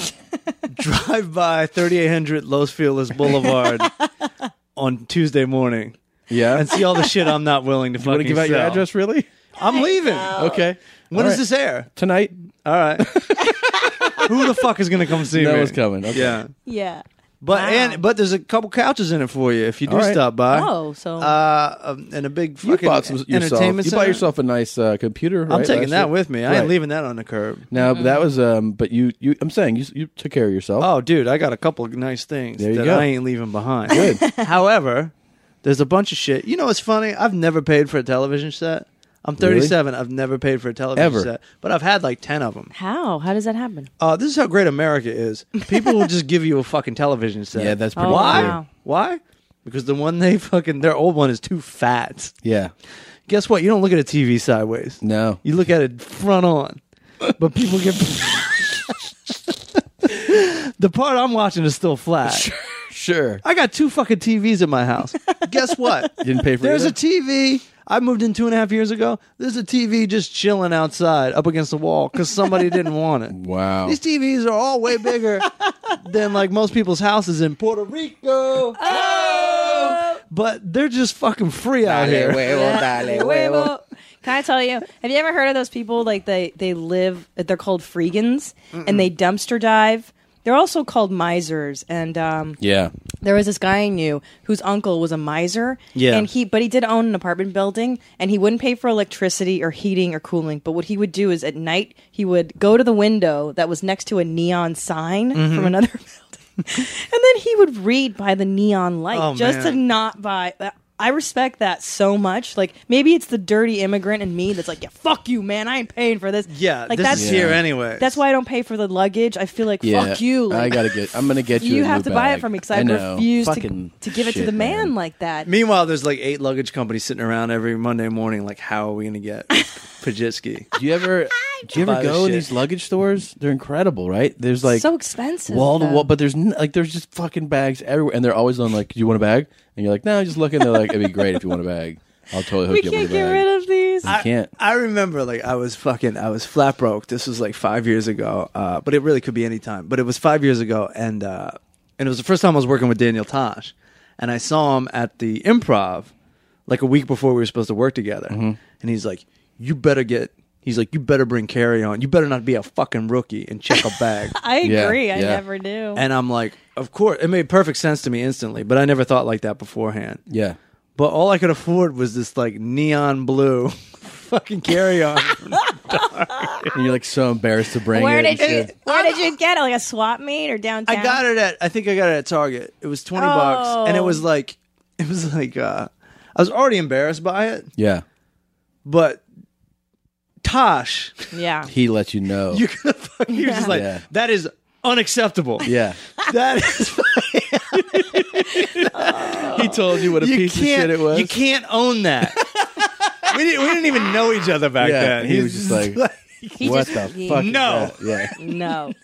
drive by thirty-eight hundred Los Feliz Boulevard on Tuesday morning yeah, and see all the shit I'm not willing to you want fucking to give out your sell. address, really? I'm leaving. Okay. When All does right. this air? Tonight. All right. Who the fuck is going to come see No me? one's coming. Okay. Yeah. yeah. But Wow. and but there's a couple couches in it for you if you do All right. stop by. Oh, so Uh, um, and a big You fucking bought some yourself. entertainment You center. bought yourself a nice uh, computer. I'm right, taking last that year? with me. I Right. ain't leaving that on the curb. No, but that was. Um, but you, you. I'm saying you, you took care of yourself. Oh, dude, I got a couple of nice things There you that go. I ain't leaving behind. Good. However, There's a bunch of shit. You know what's funny? I've never paid for a television set. I'm thirty-seven. Really? I've never paid for a television Ever. set, but I've had like ten of them. How? How does that happen? Uh, this is how great America is. People will just give you a fucking television set. Yeah, that's pretty Oh, Why? wow. Why? Because the one they fucking their old one is too fat. Yeah. Guess what? You don't look at a T V sideways. No. You look at it front on. But people get the part I'm watching is still flat. Sure. I got two fucking T Vs in my house. Guess what? You didn't pay for There's either? a T V. I moved in two and a half years ago. There's a T V just chilling outside up against the wall because somebody didn't want it. Wow. These T Vs are all way bigger than like most people's houses in Puerto Rico. Oh! But they're just fucking free out here. Can I tell you? Have you ever heard of those people? Like they they live. They're called freegans, Mm-mm. and they dumpster dive. They're also called misers. And um, Yeah. there was this guy I knew whose uncle was a miser. Yeah. And he, but he did own an apartment building, and he wouldn't pay for electricity or heating or cooling. But what he would do is at night he would go to the window that was next to a neon sign Mhm. from another building, and then he would read by the neon light Oh, just to man. not buy. I respect that so much. Like maybe it's the dirty immigrant in me that's like, yeah, fuck you, man. I ain't paying for this. Yeah, like this that's is here anyway. That's why I don't pay for the luggage. I feel like Yeah. fuck you. Like, I gotta get. I'm gonna get you. you a have new to buy it bag. from me because I, I know. refuse to, Fucking to give it to shit, the man, man. like that. Meanwhile, there's like eight luggage companies sitting around every Monday morning. Like, how are we going to get Pajitsky? Do you ever? Do you ever Buy this go in shit. these luggage stores? They're incredible, right? There's like so expensive. wall to though. wall, but there's n- like there's just fucking bags everywhere, and they're always on like, "Do you want a bag?" And you're like, "No, just looking." They're like, "It'd be great if you want a bag. I'll totally hook we you up can't with a get bag." rid of these. You I can't. I remember, like, I was fucking, I was flat broke. This was like five years ago, uh, but it really could be any time. But it was five years ago, and uh, and it was the first time I was working with Daniel Tosh, and I saw him at the Improv, like a week before we were supposed to work together, Mm-hmm. and he's like, "You better get." He's like, "You better bring Carry On. You better not be a fucking rookie and check a bag." I Yeah, agree. I yeah. never do. And I'm like, "Of course." It made perfect sense to me instantly, but I never thought like that beforehand. Yeah. But all I could afford was this like neon blue fucking Carry On. And you're like so embarrassed to bring where it. did and you? shit. Where did you get it? Like a swap meet or downtown? I got it at I think I got it at Target. It was twenty bucks, and it was like it was like uh, I was already embarrassed by it, Yeah. but Tosh, Yeah. He lets you know. you're gonna fucking, you're just like Yeah. that is unacceptable. yeah. That is He told you what a you piece of can't shit it was. you can't own that. we didn't we didn't even know each other back Yeah, then. he was just like, He what just- the he- fuck? is No. that? Yeah. No.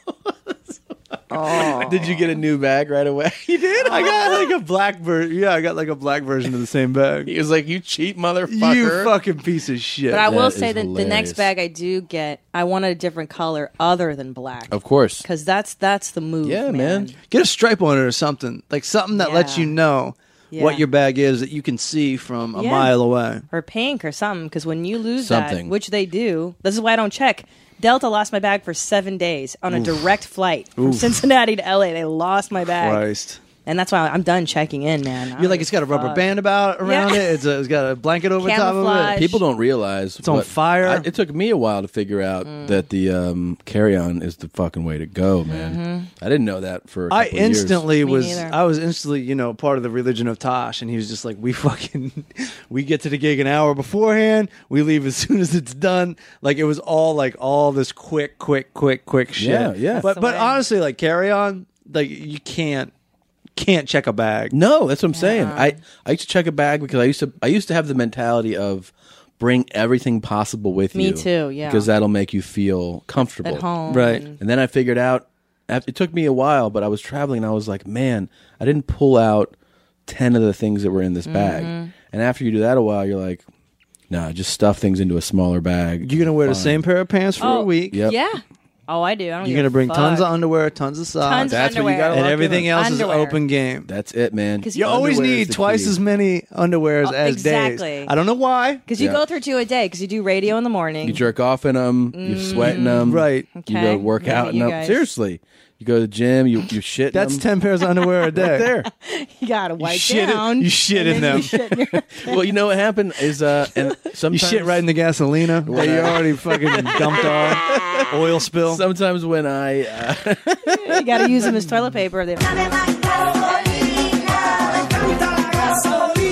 Did you get a new bag right away? You did? I got like a black version. Yeah, I got like a black version of the same bag. He was like, "You cheap motherfucker." You fucking piece of shit. But I will That say is that the next hilarious. bag I do get, I wanted a different color other than black. Of course. Because that's that's the move. Yeah, man. Get a stripe on it or something. Like something that lets Yeah. you know Yeah. what your bag is that you can see from a Yeah. mile away. Or pink or something. Because when you lose Something. that, which they do, this is why I don't check. Delta lost my bag for seven days on a direct flight from Oof. Cincinnati to L A. They lost my bag. Christ. And that's why I'm done checking in, man. You're like, it's got a rubber band about around Yeah. it. It's, a, it's got a blanket over top of Camouflage. it. People don't realize It's on what- fire. I, it took me a while to figure out Mm. that the um, carry-on is the fucking way to go, man. Mm-hmm. I didn't know that for. A I couple of years. instantly Me was. neither. I was instantly, you know, part of the religion of Tosh, and he was just like, "We fucking, we get to the gig an hour beforehand. We leave as soon as it's done." Like it was all like all this quick, quick, quick, quick shit. Yeah, yeah. But the but way. honestly, like Carry On, like you can't can't check a bag. No, that's what I'm saying. I, I used to check a bag because I used to I used to have the mentality of bring everything possible with Me you. too, yeah. Because that'll make you feel comfortable. At home. Right. and- And then I figured out, after, it took me a while, but I was traveling and I was like, man, I didn't pull out ten of the things that were in this bag. Mm-hmm. And after you do that a while, you're like, nah, just stuff things into a smaller bag. You're gonna wear the Fine. same pair of pants for Oh, a week. Yep. Yeah. Oh, I do. I don't You're give gonna a bring fuck. tons of underwear, tons of socks, Tons of That's what you underwear. gotta and lock everything in. else Underwear. is open game. That's it, man. 'Cause You always Underwear is need the twice key. as many underwears Oh, as exactly. days. I don't know why. Because you Yeah. go through two a day. Because you do radio in the morning. You jerk off in them. You sweat in them. Right. You Okay. go work Yeah, out in you them. guys. Seriously. You go to the gym. You you shit. in That's them. ten pairs of underwear a day. Right there. You gotta wipe shit in- down. you shit and in then them. you shit in your- Well, you know what happened is uh, and You sometimes shit right in the gasolina that you already fucking dumped off. Oil spill. Sometimes when I uh, you gotta use them as toilet paper. They-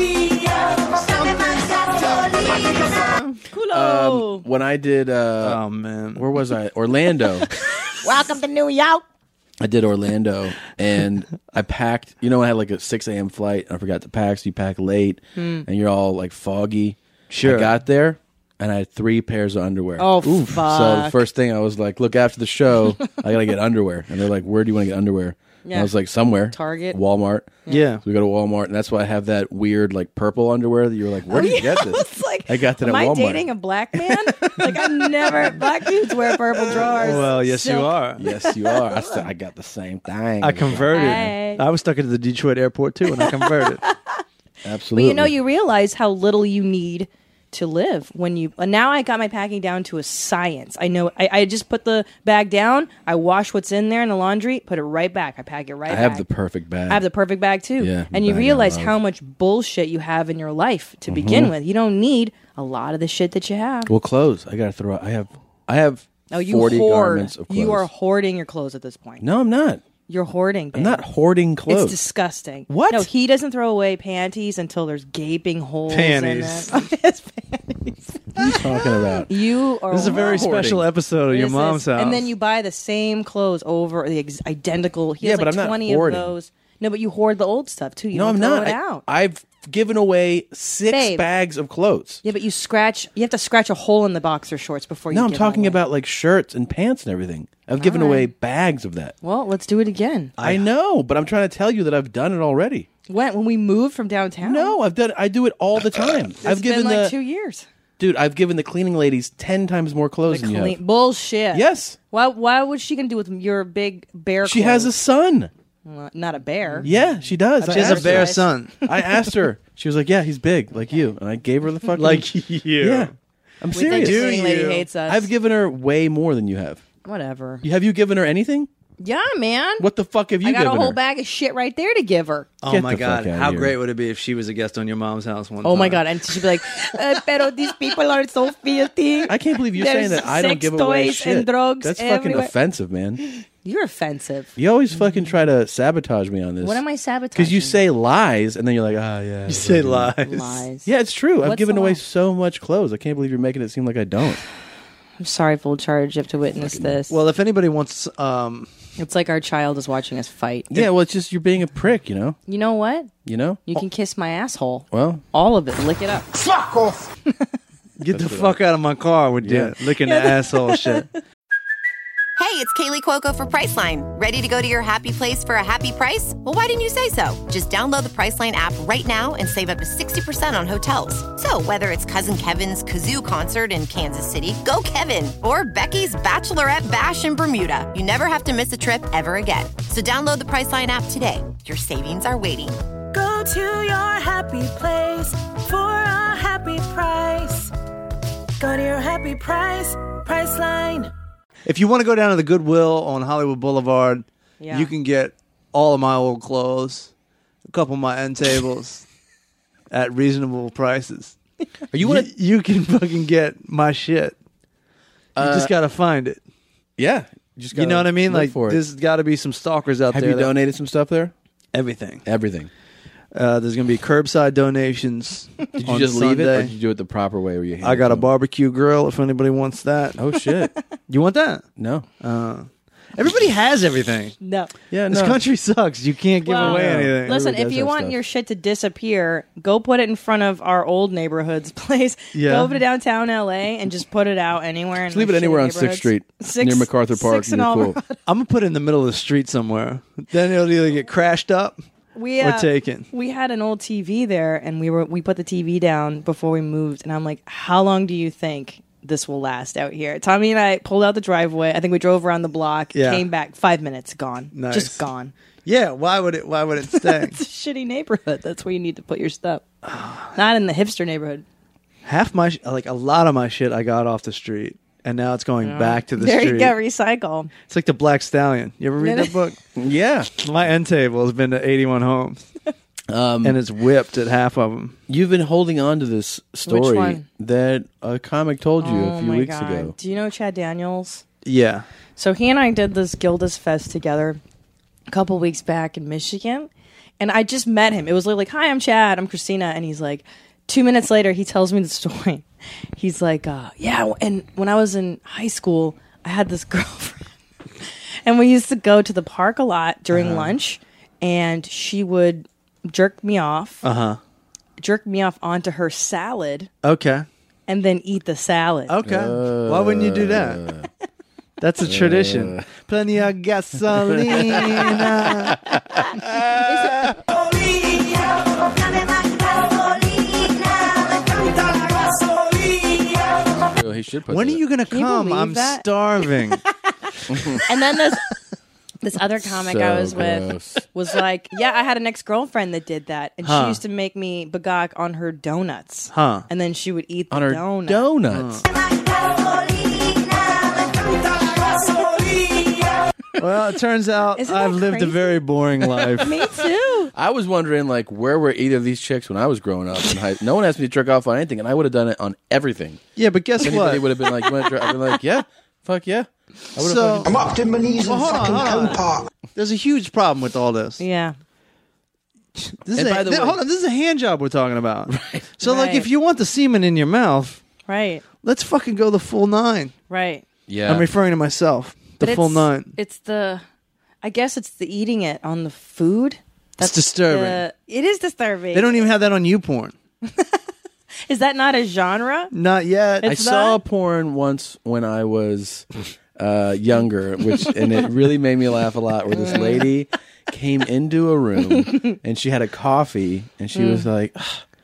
when I did. Uh, oh man, where was I? Orlando. Welcome to New York. I did Orlando, and I packed. You know, I had like a six a.m. flight. And I forgot to pack, so you pack late, Hmm. and you're all like foggy. Sure. I got there, and I had three pairs of underwear. Oh, So fuck. the first thing I was like, look, after the show, I gotta get underwear, and they're like, where do you want to get underwear? And Yeah. I was like, somewhere. Target. Walmart. Yeah. So we go to Walmart, and that's why I have that weird like purple underwear that you were like, where did you get this? It's like, I got that am at I Walmart. dating a black man? Like I never. Black dudes wear purple drawers. Well, yes, you Silk. are. Yes, you are. I, st- I got the same thing. I converted. Right. I was stuck at the Detroit airport too, and I converted. Absolutely. But you know, you realize how little you need to live when you. And now I got my packing down to a science. I know. I, I just put the bag down. I wash what's in there in the laundry. Put it right back. I pack it right I back. have the perfect bag. I have the perfect bag too. Yeah, and the you bag I realize love. how much bullshit you have in your life to begin Mhm. with. You don't need a lot of the shit that you have. Well, clothes. I gotta throw. I have. I have. Oh, you forty hoard. garments of clothes. You are hoarding your clothes at this point. No, I'm not. You're hoarding. I'm babe. not hoarding clothes. It's disgusting. What? No, he doesn't throw away panties until there's gaping holes Panties. in it. His What are you talking about? You are. This is a very hoarding. special episode of your This mom's is- house. And then you buy the same clothes over the ex- identical. He Yeah, has but like I'm not twenty hoarding. of those. No, but you hoard the old stuff too. You no, don't I'm throw not. it I, out. I've given away six Babe. bags of clothes. Yeah, but you scratch. You have to scratch a hole in the boxer shorts before you. No, I'm give talking them away. about like shirts and pants and everything. I've given All right. away bags of that. Well, let's do it again. I know, but I'm trying to tell you that I've done it already. When when we moved from downtown. No, I've done. I do it all the time. It's I've given been like the two years. dude. I've given the cleaning ladies ten times more clothes The than you clean have. bullshit. Yes, Why? Why was she gonna do with your big bear? she has a clothes? son. Well, not a bear. Yeah, she does. She I has a asked bear her. son. I asked her. She was like, "Yeah, he's big, like you." And I gave her the fucking Like you. Yeah, I'm We think serious. the cleaning lady you? hates us. I've given her way more than you have. Whatever. You- Have you given her anything? Yeah, man. What the fuck have you I got given a whole her? bag of shit right there to give her. Oh Get my the god, fuck outta how here. great would it be if she was a guest on your mom's house one Oh time? my god! And she'd be like, uh, "Pero these people are so filthy." I can't believe you're There's saying that I don't sex give away toys shit. and drugs That's fucking everywhere. offensive, man. You're offensive. You always fucking try to sabotage me on this. What am I sabotaging? Because you say lies and then you're like, ah, yeah. You say whatever." lies. lies. Yeah, it's true. I've What's given the away lie? so much clothes. I can't believe you're making it seem like I don't. I'm sorry, full charge. You have to witness this. Well, if anybody wants, um, it's like our child is watching us fight. Yeah, well, it's just you're being a prick, you know? You know what? You know? You can kiss my asshole. Well, All of it. Lick it up. Fuck off. get the fuck out of my car with Yeah. you licking the asshole shit. Hey, it's Kaylee Cuoco for Priceline. Ready to go to your happy place for a happy price? Well, why didn't you say so? Just download the Priceline app right now and save up to sixty percent on hotels. So whether it's Cousin Kevin's Kazoo concert in Kansas City, go Kevin, or Becky's Bachelorette Bash in Bermuda, you never have to miss a trip ever again. So download the Priceline app today. Your savings are waiting. Go to your happy place for a happy price. Go to your happy price, Priceline. If you want to go down to the Goodwill on Hollywood Boulevard, Yeah. you can get all of my old clothes, a couple of my end tables at reasonable prices. Are you want to? You, you can fucking get my shit. You Uh, just got to find it. Yeah. You, just You know gotta what I mean? look Like, for it. there's got to be some stalkers out Have there. you that- donated some stuff there? Everything. Everything. Uh, there's going to be curbside donations. Did you on just leave it, or Sunday. did you do it the proper way? Where you? hand I it got to a them? barbecue grill if anybody wants that. Oh shit! You want that? No. Uh, everybody has everything. No. Yeah, This no. country sucks. You can't give Well, away No. anything. Listen, Everybody if does you have want stuff. your shit to disappear, go put it in front of our old neighborhood's place. Yeah. Go over to downtown L A and just put it out anywhere. Just leave it anywhere on Sixth Street near MacArthur Park, Six and and you're all. cool. I'm gonna put it in the middle of the street somewhere. Then it'll either get crashed up We or uh, taken. we had an old T V there, and we were we put the T V down before we moved. And I'm like, how long do you think this will last out here? Tommy and I pulled out the driveway. I think we drove around the block. Yeah. Came back five minutes, gone, Nice. just gone. Yeah. Why would it? Why would it stay? It's a shitty neighborhood. That's where you need to put your stuff. Not in the hipster neighborhood. Half my sh- like a lot of my shit I got off the street, and now it's going back to the there street. you go, recycle. It's like the Black Stallion. You ever read that book? Yeah. My end table has been to eighty-one homes, Um, and it's whipped at half of them. You've been holding on to this story one? that a comic told you Oh a few my weeks God. ago. Do you know Chad Daniels? Yeah. So he and I did this Gildas Fest together a couple weeks back in Michigan. And I just met him. It was like, hi, I'm Chad. I'm Christina. And he's like, Two minutes later, he tells me the story. He's like, uh, yeah, and when I was in high school, I had this girlfriend. And we used to go to the park a lot during uh-huh. lunch, and she would jerk me off. Uh-huh. Jerk me off onto her salad. Okay. And then eat the salad. Okay. Uh, Why wouldn't you do that? That's a tradition. Uh, Plenty of gasolina. He should put when that. are you going to come? I'm that? starving. And then this this other comic So I was gross. with was like, yeah, I had an ex-girlfriend that did that. And Huh. she used to make me bagak on her donuts. Huh. And then she would eat the On her donut. donuts. Well, it turns out Isn't that I've lived crazy? a very boring life. Me too. I was wondering, like, where were either of these chicks when I was growing up? In high- no one asked me to jerk off on anything, and I would have done it on everything. Yeah, but guess Anybody what? would have been like, you want to jerk? I'd be like, yeah, fuck yeah. I would So- have I'm up to my knees Well, in hold on, fucking hold on. co-park. There's a huge problem with all this. Yeah. This is And a, by the th- way- hold on, this is a hand job we're talking about. Right. So, like, Right. if you want the semen in your mouth, Right. let's fucking go the full nine. Right. Yeah. I'm referring to myself. The But full it's, nine. It's the, I guess it's the eating it on the food. That's disturbing. the- it is disturbing. They don't even have that on YouPorn. Is that not a genre? Not yet. I It's saw not? porn once when I was uh, younger, which and it really made me laugh a lot. Where this lady came into a room and she had a coffee and she was like,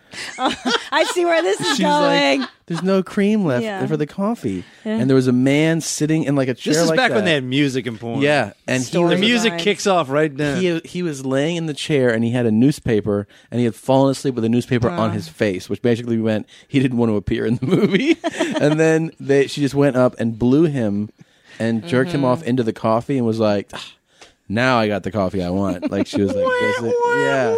I see where this is she's going. like, "There's no cream left Yeah. for the coffee," Yeah. and there was a man sitting in like a chair. This is like back that. when they had music in porn. Yeah, and he Story The was, music design. kicks off right then. he he was laying in the chair and he had a newspaper and he had fallen asleep with a newspaper on his face, which basically meant he didn't want to appear in the movie. And then they she just went up and blew him and jerked him off into the coffee and was like, "Ah, now I got the coffee I want." Like she was like, this is- yeah,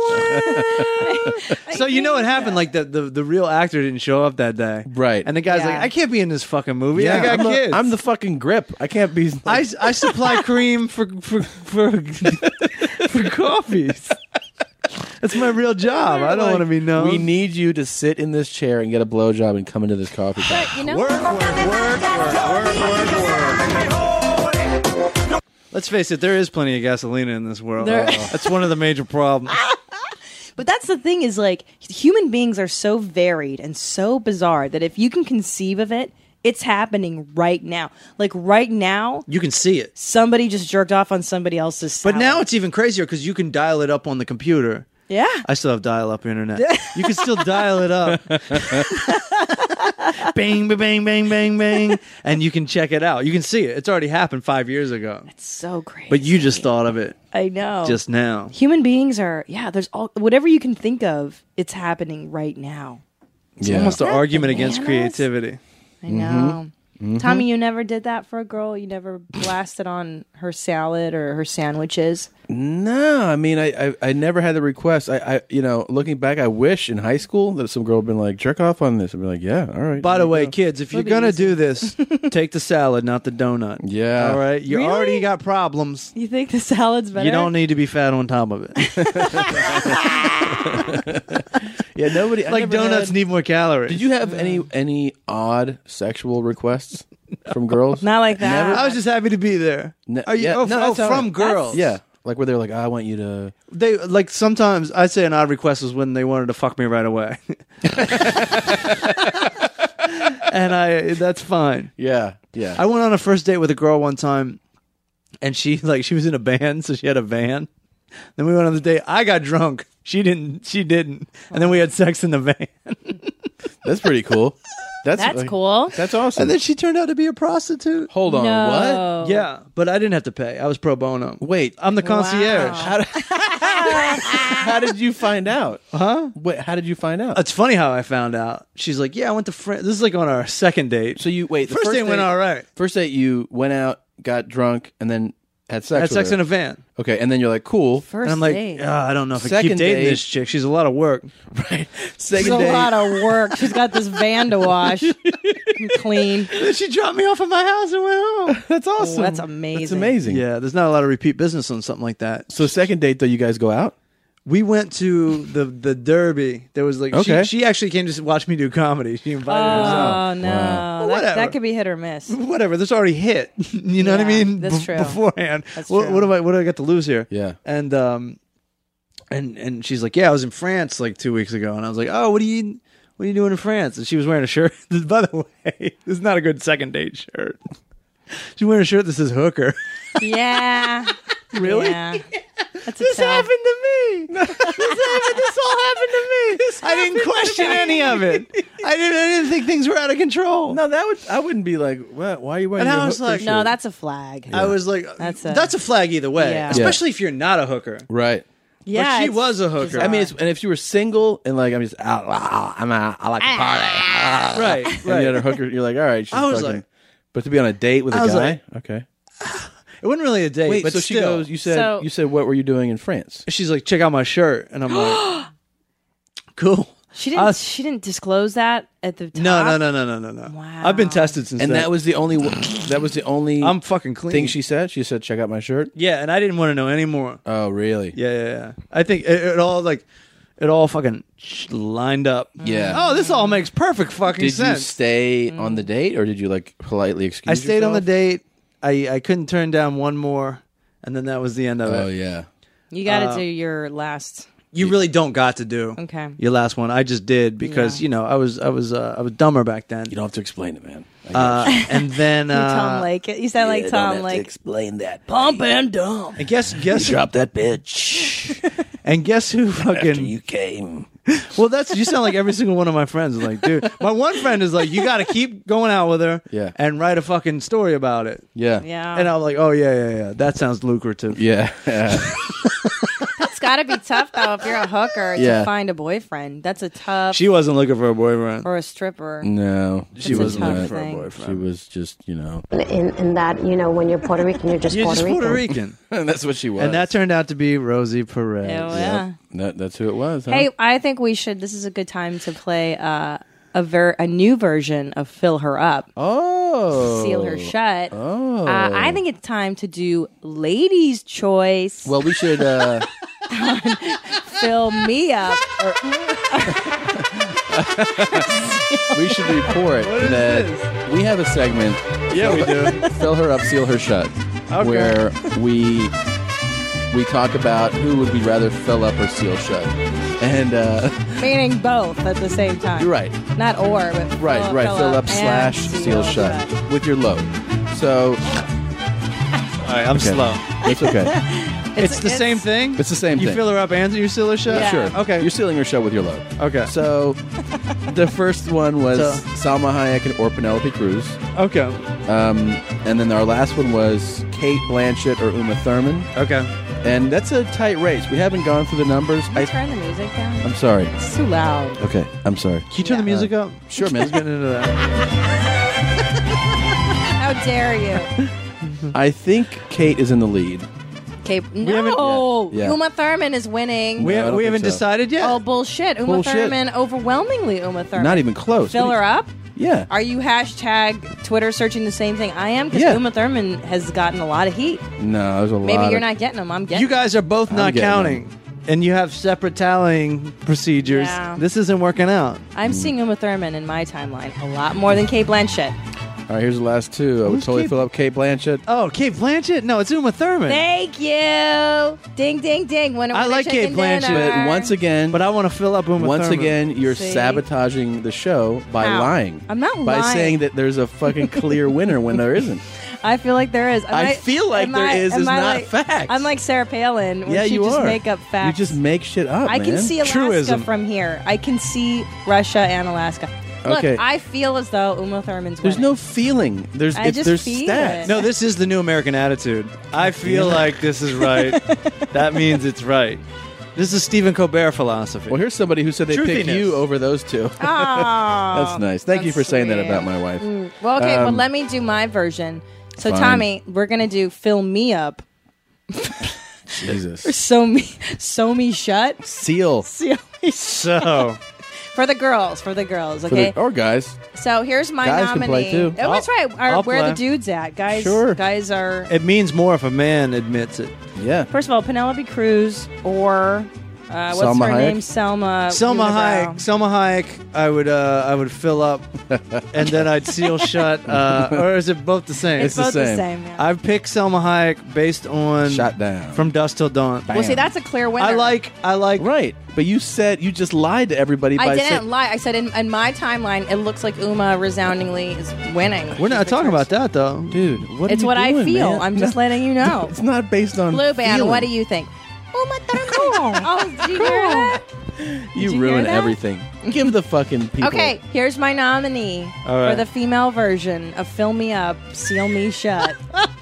So you know what happened? Like the, the the real actor didn't show up that day, right. and the guy's Yeah. like, "I can't be in this fucking movie. yeah, I got I'm, the- kids. I'm the fucking grip. I can't be. I, I supply cream for for for, for coffees. That's my real job. I don't Like, want to be known. We need you to sit in this chair and get a blowjob and come into this coffee shop. You know, work, work, work, work, work, work, work. Let's face it, there is plenty of gasolina in this world. There- That's one of the major problems. but that's the thing is like human beings are so varied and so bizarre that if you can conceive of it, it's happening right now. Like right now, You can see it. somebody just jerked off on somebody else's salad. But now it's even crazier because you can dial it up on the computer. yeah. I still have dial-up internet. You can still dial it up. Bang, ba- bang, bang, bang, bang. And you can check it out. You can see it. It's already happened five years ago. It's so crazy. But you just thought of it I know. just now. Human beings are yeah, there's all whatever you can think of, it's happening right now. It's Yeah. almost an Isn't that argument against bananas? creativity. I know. Tommy, you never did that for a girl? You never blasted on her salad or her sandwiches? No, I mean, I, I, I never had the request. I, I, you know, looking back, I wish in high school that some girl had been like, jerk off on this. I'd be like, yeah, all right. By here the you way, go. kids, if you're That'd be going to easy. do this, take the salad, not the donut. Yeah. All right? You Really? already got problems. You think the salad's better? You don't need to be fat on top of it. Yeah, nobody. I like never donuts had- need more calories. Did you have any any odd sexual requests from girls? Not like that. Never? I was just happy to be there. Ne- Are you, yeah, oh, no, oh, that's all from right. girls. Yeah, like where they're like, I want you to. They like sometimes I'd say an odd request was when they wanted to fuck me right away. And I that's fine. Yeah, yeah. I went on a first date with a girl one time and she like she was in a band, so she had a van. Then we went on the date. I got drunk. She didn't. She didn't. And then we had sex in the van. That's pretty cool. That's That's like, cool. That's awesome. And then she turned out to be a prostitute. Hold on, No. Yeah, but I didn't have to pay. I was pro bono. what? Wait, I'm the concierge. Wow. how, did, how did you find out? Huh? Wait, how did you find out? It's funny how I found out. She's like, "Yeah, I went to France." This is like on our second date. So you wait. The first, date went all right. First date, you went out, got drunk, and then had sex. I had with sex her. in a van. Okay, and then you're like, cool. First And I'm like, date. "Ah, I don't know if I Second keep dating date- this chick. She's a lot of work. Right. It's Second a date. lot of work. She's got this van to wash and clean. Then she dropped me off at my house and went home. That's awesome. Oh, that's amazing. That's amazing. Yeah, there's not a lot of repeat business on something like that. So second date though, you guys go out. We went to the the Derby. There was like Okay. she, she actually came to watch me do comedy. She invited Oh herself. no, Well, that, whatever. that could be hit or miss. Whatever. That's already hit. You know what I Yeah, mean? that's Be- true. Beforehand. That's what, true. what do I what do I got to lose here? Yeah. And um, and and she's like, yeah, I was in France like two weeks ago, and I was like, oh, what are you what are you doing in France? And she was wearing a shirt. By the way, this is not a good second date shirt. She's wearing a shirt that says hooker. Yeah. Really? Yeah. That's a This tell. happened to me. This, happened, this all happened to me. I didn't question any of it. I didn't. I didn't think things were out of control. No, that would I wouldn't be like, what? Why are you wearing? And your I was hooker like- shirt? No, that's a flag. I was like, That's that's a- a, flag either way, Yeah. especially if you're not a hooker. right. Yeah, But she it's was a hooker. bizarre. I mean, it's, and if you were single and like I'm just out, ah, I'm out, I like to party, Right, and right. you had a hooker, you're like, all right, she's I was fucking, like- but to be on a date with a I was guy, like- okay. It wasn't really a date, Wait, but so she still. goes, you said, So- you said, what were you doing in France? She's like, check out my shirt, and I'm like, cool. She didn't. I- she didn't disclose that at the top. No, no, no, no, no, no, no. Wow. I've been tested since And then. that was the only, one- that was the only I'm fucking clean. thing she said. She said, check out my shirt. yeah, and I didn't want to know anymore. Oh, really? Yeah, yeah, yeah. I think it, it all like, it all fucking sh- lined up. Yeah. Oh, this all makes perfect fucking Did you sense. stay on the date, or did you like politely excuse? I stayed on the yourself? date. I I couldn't turn down one more, and then that was the end of Oh it. yeah. You got to Uh, do your last. You really don't got to do Okay. your last one. I just did because Yeah. you know I was I was uh, I was dumber back then. You don't have to explain it, man. I Uh, and then You uh, Tom Lake. You sound like Tom Lake. explain that. Pump and dump. and guess guess Drop that bitch and guess who after fucking you came. well that's you sound like every single one of my friends is like, dude, my one friend is like, you got to keep going out with her Yeah. and write a fucking story about it. Yeah. Yeah. And I'm like, oh yeah yeah yeah, that sounds lucrative. Yeah. That's got to be tough though if you're a hooker Yeah. to find a boyfriend. That's a tough. She wasn't looking for a boyfriend. or a stripper. no, She It's a wasn't tough looking for a thing. boyfriend. she was just, you know, In, in that, you know, when you're Puerto Rican, you're just You're Puerto just Rican. Puerto Rican. that's what she was. And that turned out to be Rosie Perez. Oh, yeah. That, that's who it was. Huh? Hey, I think we should. This is a good time to play uh, a ver- a new version of "Fill Her Up." Oh. Seal her shut. Oh. Uh, I think it's time to do ladies' choice. Well, we should. Uh, Fill me up. Or, we should report is that this? we have a segment. Yeah, we do. Fill her up, seal her shut. Okay. Where we we talk about who would we rather fill up or seal shut. And uh, meaning both at the same time. you're right, Not or, but fill, right, right. Fill, up, and slash seal shut with your load. So All right, I'm Okay. slow. it's okay. It's, the same thing. It's the same You thing. fill her up and you seal her shut. Yeah. Sure. Okay. You're sealing her shut with your load. Okay. So the first one was So- Salma Hayek and or Penelope Cruz. Okay. Um, and then our last one was Kate Blanchett or Uma Thurman. Okay. And that's a tight race. We haven't gone through the numbers. Can you I, turn the music down? I'm sorry. It's too loud. Okay, I'm sorry. Can you turn the music up? Sure, man. Let's get into that. How dare you? I think Kate is in the lead. Okay, haven't- no. Yeah. Yeah. Uma Thurman is winning. We, No, I don't we think haven't so. decided yet. Oh, bullshit. Uma Bullshit. Thurman, overwhelmingly Uma Thurman. Not even close. Fill What do her you- up? Yeah. Are you hashtag Twitter searching the same thing I am? Because Yeah. Uma Thurman has gotten a lot of heat. No, there's a lot. Maybe you're of- not getting them. I'm getting You guys are both I'm not getting counting, and you have separate tallying procedures. Yeah. This isn't working out. I'm seeing Uma Thurman in my timeline a lot more than Kate Blanchett. All right, here's the last two. I would Who's totally Kate- fill up Kate Blanchett. Oh, Kate Blanchett? No, it's Uma Thurman. Thank you. Ding, ding, ding. When I like Kate Blanchett, But once again, But I want to fill up Uma once Thurman. again, you're See? sabotaging the show by How? lying. I'm not by lying. saying that there's a fucking clear winner when there isn't. I feel like there is. Am I feel like am there I- is am is I not like- facts. I'm like Sarah Palin. When yeah, she you just are. make up facts. You just make shit up. I can man. see Alaska Truism. from here. I can see Russia and Alaska. Look, Okay. I feel as though Uma Thurman's There's winning. no feeling. There's I it's, just there's feel stats. it. No, this is the new American attitude. I feel like this is right. That means it's right. This is Stephen Colbert philosophy. Well, here's somebody who said they picked Truthiness. you over those two. Aw, That's nice. Thank you for that's saying that sweet. about my wife. Mm. Well, okay, well, Um, let me do my version. So, fine. Tommy, we're going to do Fill Me Up. Jesus. Sew me, sew me shut. Seal. Seal me So, For the girls, for the girls, For okay? the, or guys. So here's my Guys can nominee. play, too. Oh, that's right. Our, I'll where are the play. dudes at? Guys, Sure. guys are. it means more if a man admits it. Yeah. First of all, Penelope Cruz or Uh, what's Selma her Hayek? name? Selma. Selma Unibrow. Hayek. Selma Hayek. I would uh, I would fill up, and then I'd seal shut. Uh, or is it both the same? It's, both the same. yeah. I've picked Selma Hayek based on Shot down. From Dusk Till Dawn. Well, see, that's a clear winner. I like. I like. Right, but you said you just lied to everybody. by I didn't saying, lie. I said in, in my timeline, it looks like Uma resoundingly is winning. We're not talking about that though, dude. What It's are you what I doing, feel. man? I'm just No, letting you know. It's not based on Blue Band, feeling. what do you think? Uma Thurman. Oh, did you hear that? You you ruin hear that? everything. Give the fucking people. Okay, here's my nominee All right. for the female version of Fill Me Up, Seal Me Shut.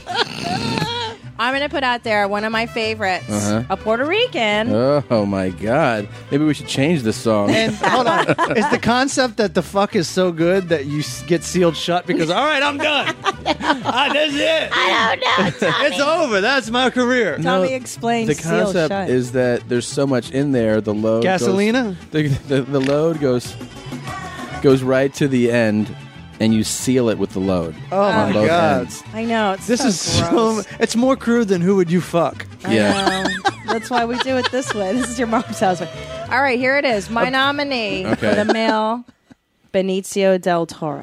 I'm going to put out there one of my favorites, Uh-huh. a Puerto Rican. Oh my God! Maybe we should change this song. And hold on, is the concept that the fuck is so good that you s- get sealed shut because all right, I'm done. ah, that's it. I don't know, Tommy. It's over. That's my career. Tommy explains the Seal concept Shut. is that there's so much in there. The load Gasolina? goes, the, the the load goes goes right to the end, and you seal it with the load. Oh on my both God. ends. I know. It's This so is gross. so. It's more crude than Who Would You Fuck? I Yeah. know. That's why we do it this way. This is your mom's house. All right, here it is. My nominee Okay. for the male, Benicio del Toro.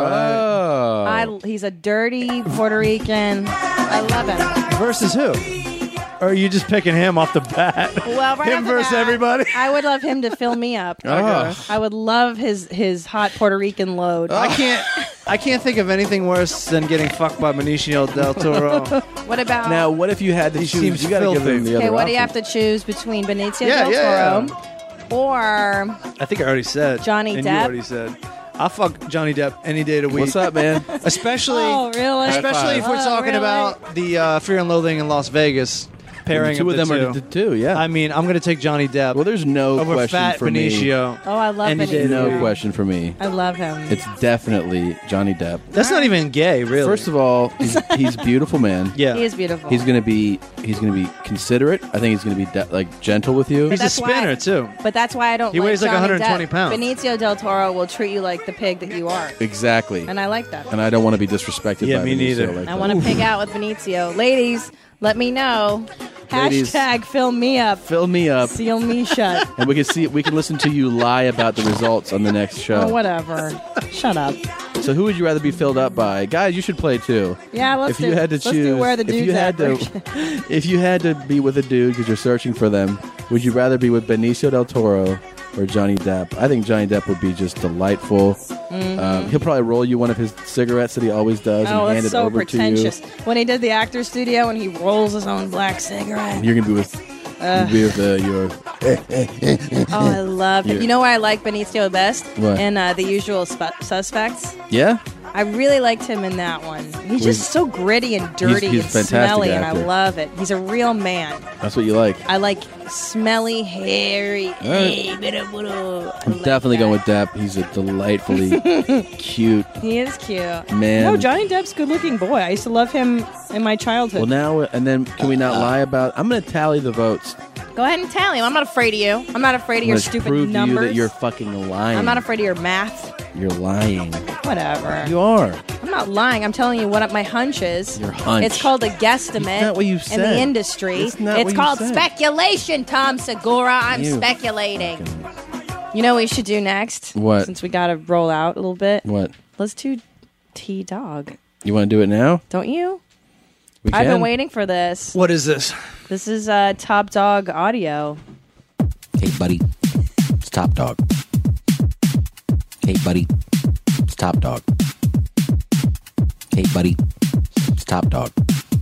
Oh. I, he's a dirty Puerto Rican. I love him. Versus who? Or are you just picking him off the bat? Well, right him off the versus bat, everybody. I would love him to fill me up. Okay. I would love his his hot Puerto Rican load. I can't. I can't think of anything worse than getting fucked by Benicio del Toro. What about Now, what if you had to He choose? seems You got to give them filthy. the Okay, other what do you option. have to choose between Benicio Yeah, del yeah, Toro or I think I already said Johnny and Depp? You already said. I'll fuck Johnny Depp any day of the week. What's up, man? Especially, Oh, really? especially if we're Oh, talking really? about the uh, Fear and Loathing in Las Vegas pairing two of, of the them two. are the two. Yeah. I mean, I'm going to take Johnny Depp well, there's no over question Fat for me. Benicio. Oh, I love Any day of the Benicio. No week. question for me. I love him. It's definitely Johnny Depp. That's not even gay, really. First of all, he's, he's a beautiful man. yeah, He is beautiful. He's gonna be he's gonna be considerate. I think he's gonna be de- like gentle with you. he's a that's why- spinner too. But that's why I don't He like weighs like Johnny one hundred twenty Depp. pounds. Benicio del Toro will treat you like the pig that you are. Exactly. And I like that. And I don't want to be disrespected. Yeah, by me Benicio neither. Like I that. want to pig out with Benicio. Ladies, let me know. Ladies. Hashtag fill me up. Fill me up, Seal me shut. and we can see we can listen to you lie about the results on the next show. Oh, whatever. Shut up. So, who would you rather be filled up by, guys? You should play too. Yeah, let's if do you had to let's choose, do where the if dude's you had at. to, if you had to be with a dude because you're searching for them, would you rather be with Benicio del Toro or Johnny Depp? I think Johnny Depp would be just delightful. Um, he'll probably roll you one of his cigarettes that he always does Oh, and hand that's it so over pretentious. to When he did the actor studio and he rolls his own black cigarette. you. You're gonna be with, Uh. you'll be with uh, your. Oh, I love it. Yeah. You know where I like Benicio best? What? In uh, The Usual Sp- Suspects. Yeah. I really liked him in that one. He's He's- just so gritty and dirty he's a and fantastic smelly, and I actor. love it. He's a real man. That's what you like. I like smelly, hairy. right. I'm definitely going with Depp. He's a delightfully cute He is cute. man. No, Johnny Depp's a good-looking boy. I used to love him in my childhood. Well, now and then, can we not lie about? I'm going to tally the votes. Go ahead and tally him. I'm not afraid of you. I'm not afraid of I'm your gonna stupid prove numbers. to you that you're fucking lying. I'm not afraid of your math. You're lying. Whatever. You are. I'm not lying. I'm telling you what my hunch is. Your hunch. It's called a guesstimate That's not what you in said. the industry. That's not it's what you called said. speculation, Tom Segura. I'm You speculating. You know what we should do next? What? Since we got to roll out a little bit. What? Let's do T-Dog. You want to do it now? Don't you? We I've can. been waiting for this. What is this? This is uh, Top Dog audio. Hey, buddy. It's Top Dog. Hey, buddy. It's Top Dog. Hey, buddy. It's Top Dog.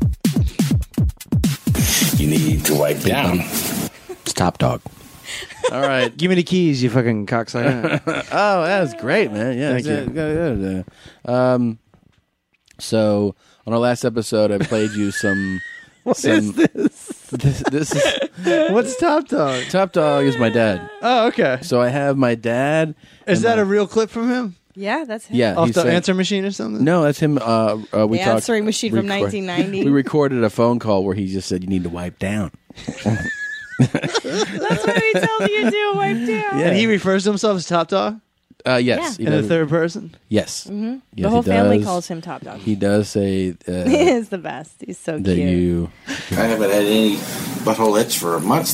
You need to wipe Hey, down. buddy. It's Top Dog. All right. Give me the keys, you fucking cocksucker. Oh, that was great, man. Yeah. Thank yeah, yeah, yeah, yeah. Um, so on our last episode, I played you some. What some, is this? This, this is What's Top Dog? Top Dog is my dad. Oh, okay. So I have my dad. Is and that my- a real clip from him? Yeah, that's him. Yeah, Off he the said- answer machine or something? No, that's him. Uh, uh, we The talked, answering machine from nineteen ninety. We recorded a phone call where he just said, "You need to wipe down." That's what he tells you to do. Wipe down. Yeah. And he refers to himself as Top Dog? Uh, yes. he In the does- third person? Yes. Mm-hmm. Yes, the whole he family does. calls him Top Dog. He does say uh, He is the best. He's so that cute. you. I haven't had any butthole itch for months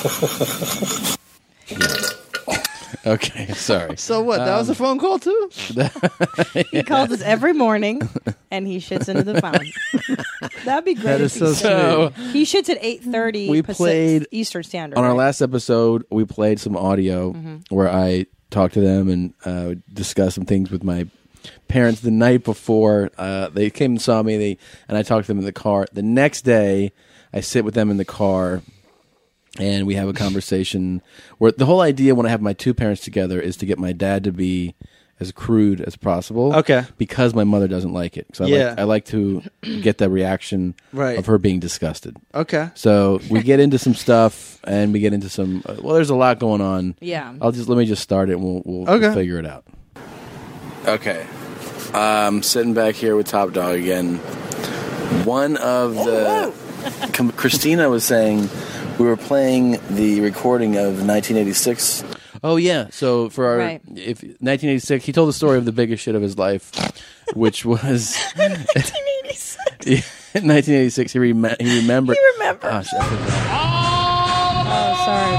now. Okay, sorry. So what? That was a Um, phone call too? He calls us every morning, and he shits into the phone. That'd be great. That if is he so said- sweet. He shits at eight thirty. We played Eastern Standard. On our right? last episode, we played some audio Mhm. where I talked to them and uh, discussed some things with my parents the night before. Uh, they came and saw me, they and I talked to them in the car. The next day, I sit with them in the car, and we have a conversation where the whole idea when I have my two parents together is to get my dad to be as crude as possible. Okay. Because my mother doesn't like it. So I, Yeah. like, I like to get the reaction Right. of her being disgusted. Okay. So we get into some stuff, and we get into some. Uh, well, there's a lot going on. Yeah. I'll just let me just start it, and we'll we'll, Okay. we'll figure it out. Okay. Um, sitting back here with Top Dog again. One of the Com- Christina was saying we were playing the recording of nineteen eighty-six. Oh yeah. So for our Right. if nineteen eighty-six, he told the story of the biggest shit of his life, which was nineteen eighty-six. nineteen eighty-six. He, rem- he remembered. He remembered. Oh, shit, I forgot. Oh, sorry,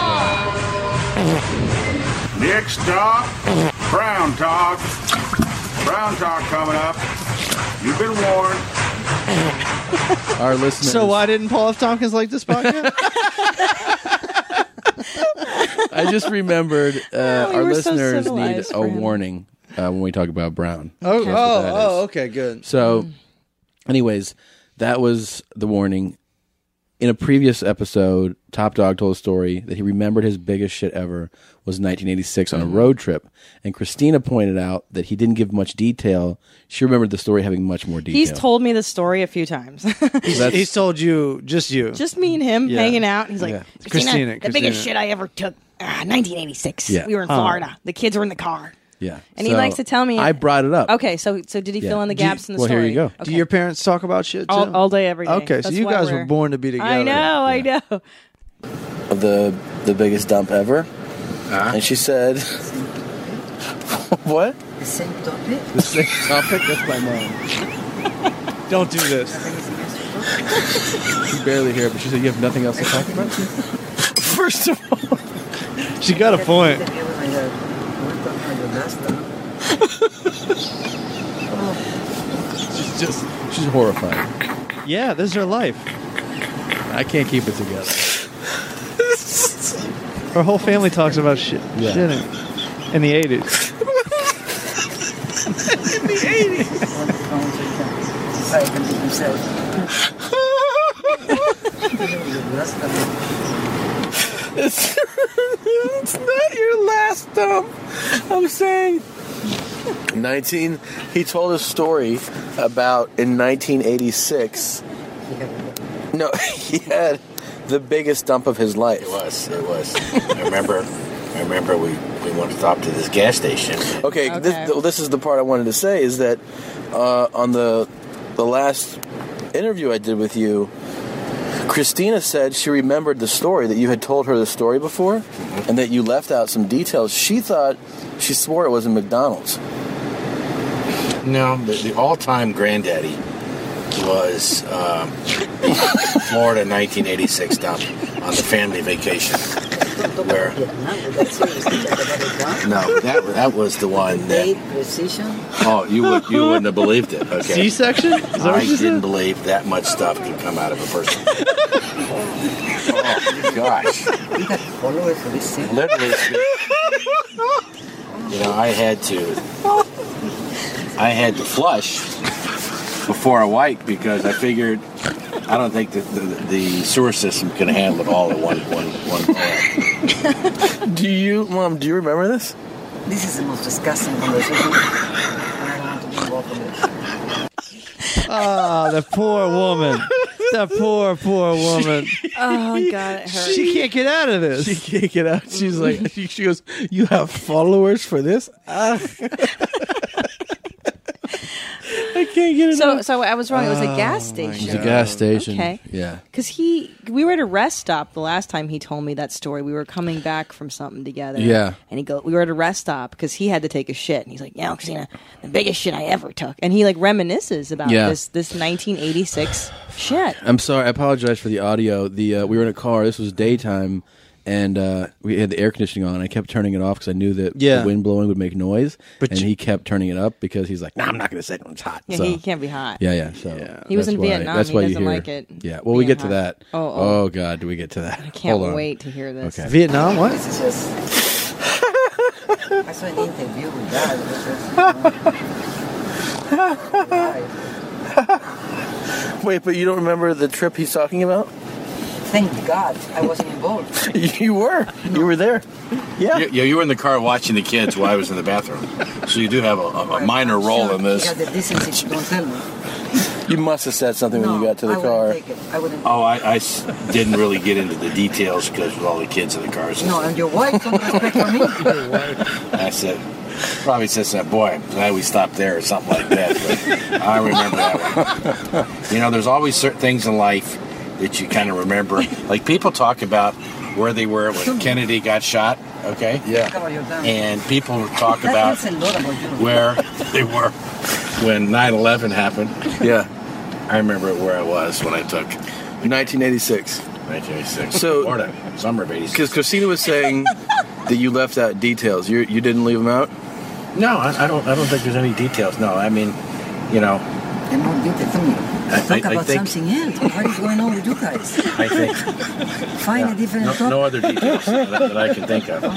I forgot. Next stop, Brown Talk. Brown Talk coming up. You've been warned. Our listeners. So why didn't Paul F. Tompkins like this podcast? I just remembered uh, Oh, we our were so listeners need civilized a for him. warning uh, when we talk about Brown. Oh, That's what oh, that oh, is. okay, good. So, anyways, that was the warning. In a previous episode, Top Dog told a story that he remembered his biggest shit ever was nineteen eighty-six on a road trip. And Christina pointed out that he didn't give much detail. She remembered the story having much more detail. He's told me the story a few times. He's, he's told you, just you. Just me and him Yeah. hanging out. He's like, Yeah. Christina, Christina, the biggest Christina. shit I ever took, ah, nineteen eighty-six. Yeah. We were in Huh. Florida. The kids were in the car. Yeah. And he So, likes to tell me. I brought it up. Okay, so so did he Yeah. fill in the Do you- gaps in the well, story? here you go. Okay. Do your parents talk about shit too? all, all day, every day. Okay, so That's you why guys we're- were born to be together. I know, I know. Of the the biggest dump ever. And she said, "What? The same topic? The same topic? That's my mom. Don't do this. You can barely hear it, but she said you have nothing else to talk about." First of all, She got a point. she's just she's horrified. Yeah, this is her life. I can't keep it together. Her whole family talks about shit. Yeah. Shitting. In the eighties. In the eighties. It's, it's not your last dump. I'm saying. nineteen He told a story about in nineteen eighty-six. No, he had the biggest dump of his life. It was. It was. I remember. I remember we, we went to stop to this gas station. Okay, This, this is the part I wanted to say is that uh, on the the last interview I did with you, Christina said she remembered the story, that you had told her the story before, and that you left out some details. She thought, she swore it was in McDonald's. No, the, the all-time granddaddy was um, the Florida nineteen eighty-six dump on the family vacation. Where? No, that that was the one that. Precision? Oh, you would you wouldn't have believed it. Okay. C-section? Is that what I you didn't said? believe that much stuff could come out of a person. Oh gosh! Followers for this thing? Literally, you know, I had to, I had to flush before I wiped because I figured I don't think that the, the sewer system can handle it all at one one one time. Do you, Mom, do you remember this? This is the most disgusting conversation. And I don't want to be involved in this. Ah, the poor woman. The poor, poor woman. Oh, God, it hurts. She can't get out of this. She can't get out. She's like, she, she goes, "You have followers for this?" Ah. I can't can't get it So, out. so I was wrong. It was a gas Oh, station. It was a gas station. Okay. Yeah. Because he, we were at a rest stop the last time he told me that story. We were coming back from something together. Yeah. And he go, we were at a rest stop because he had to take a shit, and he's like, "Yeah, Christina, the biggest shit I ever took." And he like reminisces about Yeah. this this nineteen eighty-six shit. I'm sorry. I apologize for the audio. The uh, we were in a car. This was daytime, and uh, we had the air conditioning on. I kept turning it off because I knew that Yeah. the wind blowing would make noise. But and you- he kept turning it up because he's like, "No, nah, I'm not going to say it when it's hot." Yeah, so, he can't be hot. Yeah, yeah. So He was that's in why- Vietnam. That's He why you doesn't hear. like it Yeah. Well, we being get to hot. that. Oh, oh. God, do we get to that? I can't Hold on. wait to hear this. Okay. Vietnam, what? This is just. I saw an interview with that. It was just, Wait, but you don't remember the trip he's talking about? thank God I wasn't involved. You were. You were there. Yeah. You, you you were in the car watching the kids while I was in the bathroom. So you do have a, a, a minor role in He this. had the decency to don't tell me. You must have said something when you got to the I car. wouldn't take it. I wouldn't. Oh, I, I s- didn't really get into the details because with all the kids in the cars. No, and your wife, some respect for me. I said, probably said something, boy, glad we stopped there or something like that. But I remember that one. You know, there's always certain things in life that you kind of remember. Like people talk about where they were when Kennedy got shot, okay? Yeah. And people talk That about tells a lot about you. where they were when nine eleven happened. Yeah. I remember where I was when I took nineteen eighty-six. nineteen eighty-six. So- Florida, summer of eighty-six. Because Christina was saying that you left out details. You you didn't leave them out? No, I, I don't. I don't think there's any details. No, I mean, you know, And more detail. Tell me. I- Talk I- I about think- something else. What is going on with you guys? I think Find a different no, topic. no other details that, that I can think of.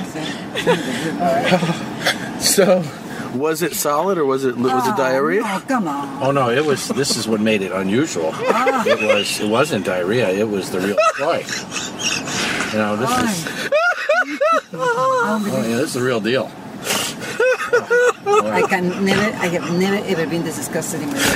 So, was it solid or was it was it diarrhea? Oh, come on. Oh no, it was. This is what made it unusual. It was. It wasn't diarrhea. It was the real Troy. You know, this is. Oh, yeah, this is the real deal. I can never, I have never ever been this disgusted in my life.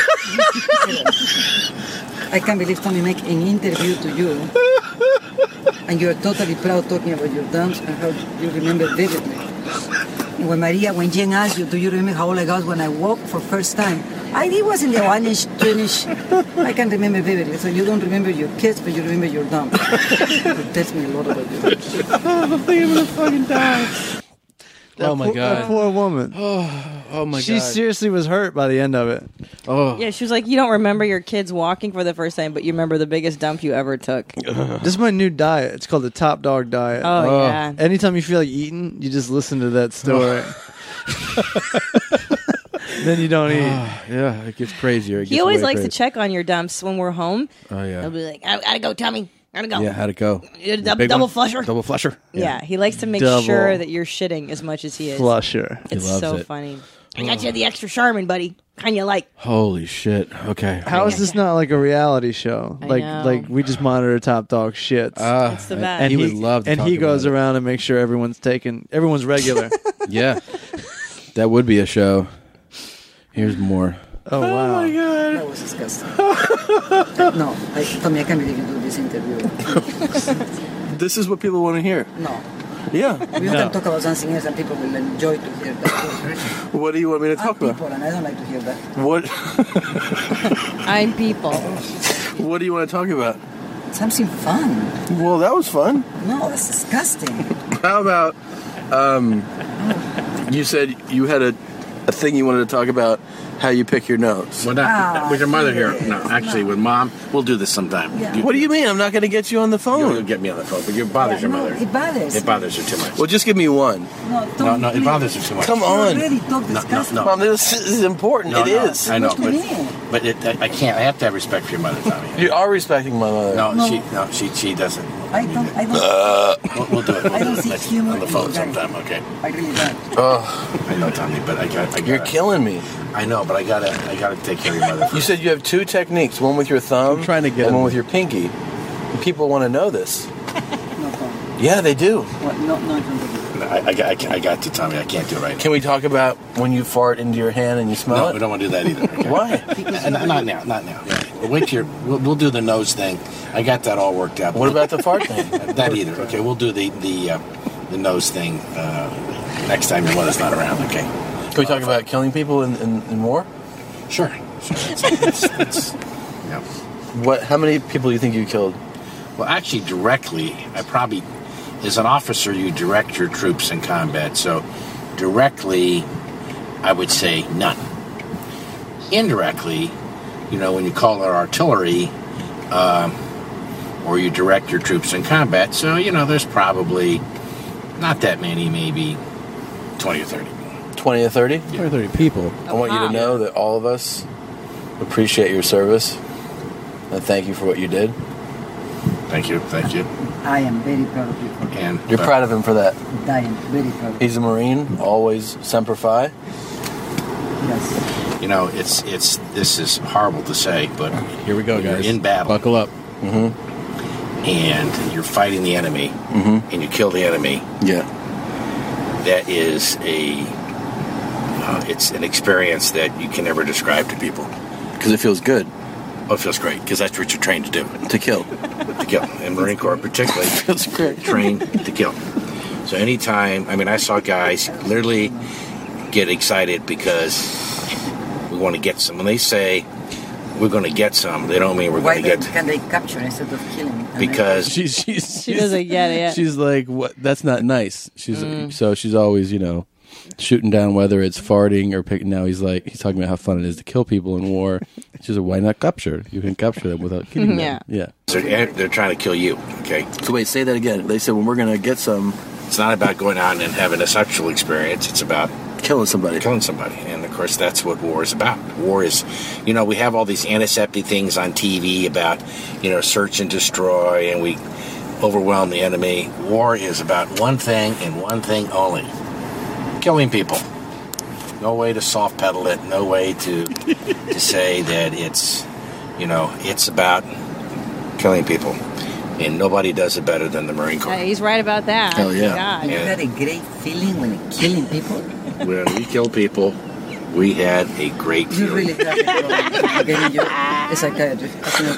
I can't believe Tommy make an interview to you and you're totally proud talking about your dumps and how you remember vividly. And when Maria, when Jen asked you, do you remember how old I was when I walked for first time? I it was in the one-ish, two-ish. I can remember vividly. So you don't remember your kids, but you remember your dump. It tells me a lot about you. I'm gonna fucking die. Oh my poor, God. That poor woman. Oh, oh my she God. seriously was hurt by the end of it. Oh. Yeah, she was like, you don't remember your kids walking for the first time, but you remember the biggest dump you ever took. This is my new diet. It's called the Top Dog Diet. Oh, yeah. Anytime you feel like eating, you just listen to that story. Then you don't eat. Yeah, it gets crazier. It He gets always way likes crazy. to check on your dumps when we're home. Oh yeah. He'll be like, I gotta go, Tommy. Gotta go. Yeah, how'd it go? You dou- Big double one? flusher? Double flusher. Yeah. he likes to make Double sure that you're shitting as much as he is. Flusher. He It's loves so it. funny. I got you the extra Charmin, buddy. Kind you like. Holy shit. Okay. How is this not like a reality show? I like know. like we just monitor Top Dog shits. Uh, It's the best. and he would love to and talk he goes about it. around and makes sure everyone's taken everyone's regular. Yeah. That would be a show. Here's more. Oh wow. That was disgusting. No, I, Tommy, I can't believe you do this interview. This is what people want to hear. No. Yeah. We No. can talk about something else and people will enjoy to hear that. What do you want me to I'm talk about? people and I don't like to hear that. What I'm people. What do you want to talk about? Something fun. Well, that was fun. No, that's disgusting. How about um you said you had a a thing you wanted to talk about how you pick your nose. Well, not, Ah, with your mother here. yes, No, actually, no. with mom, we'll do this sometime. Yeah. You- What do you mean? I'm not going to get you on the You'll, phone. you'll get me on the phone, but it bothers Yeah, your no, mother. it bothers It me. bothers her too much. Well, just give me one. No, No, Tommy, no, it please. bothers her too much. Come You on. already talk No, no, disgusting. no. Mom, this is important. No, It no, is. I know, What do but, you mean? but it, I, I can't. I have to have respect for your mother, Tommy. You are respecting my mother. No, No. she, no, she, she doesn't. I don't, I don't, Uh, We'll, we'll do it. We'll I do don't it see next, humor on the in phone that. sometime. Okay. I really don't. oh, I know, Tommy, but I got. I got. you're killing me. I know, but I gotta. I gotta take care of your mother. You said you have two techniques: one with your thumb, I'm trying to get and one him. with your pinky. And people want to know this. No, Tommy. Yeah, they do. What? No, no, in front of you. I, I, got- I, got- I got to, Tommy. I can't do it right now. Can we talk about when you fart into your hand and you smell No, it? we don't want to do that either. Okay? Why? Uh, not, not now. Not now. We'll wait till your, we'll, we'll do the nose thing. I got that all worked out. What about the fart thing? That either. Okay, we'll do the the uh, the nose thing uh, next time your mother's not around. Okay. Can we talk about killing people and, and, and more? Sure. It's- it's- yeah. What? How many people do you think you killed? Well, actually, directly, I probably, as an officer, you direct your troops in combat. So, directly, I would say none. Indirectly, you know, when you call our artillery, um, or you direct your troops in combat. So, you know, there's probably not that many, maybe twenty or thirty. twenty or thirty? Yeah. twenty or thirty people. I want you to know that all of us appreciate your service and thank you for what you did. Thank you, thank you. I am very proud of you. And You're but- proud of him for that. I am very proud of He's a Marine, always Semper Fi. You know, it's it's this is horrible to say, but here we go, when guys. You're in battle. Buckle up. Mm-hmm. And you're fighting the enemy, mm-hmm. and you kill the enemy. Yeah. That is a uh, it's an experience that you can never describe to people because it feels good. Oh, it feels great because that's what you're trained to do. To kill. To kill. And Marine Corps particularly feels great. Trained to kill. So anytime, I mean, I saw guys literally get excited because we want to get some. When they say we're going to get some, they don't mean we're Why going to get. then can they capture instead of killing? Because she's, she's, She doesn't get it. She's like, what? That's not nice. She's Mm. so she's always, you know, shooting down whether it's farting or picking. Now he's like, he's talking about how fun it is to kill people in war. She's like, why not capture? You can capture them without killing Yeah. them. Yeah. So they're they're trying to kill you. Okay. So wait, say that again. They said when we're going to get some. It's not about going out and having a sexual experience. It's about killing somebody. Killing somebody. And, of course, that's what war is about. War is, you know, we have all these antiseptic things on T V about, you know, search and destroy, and we overwhelm the enemy. War is about one thing and one thing only. Killing people. No way to soft pedal it. No way to to say that it's, you know, it's about killing people. And nobody does it better than the Marine Corps. Yeah, he's right about that. Hell yeah. God. And you had a great feeling when you're killing people. When we kill people, we had a great You feeling. really have a getting you a psychiatrist.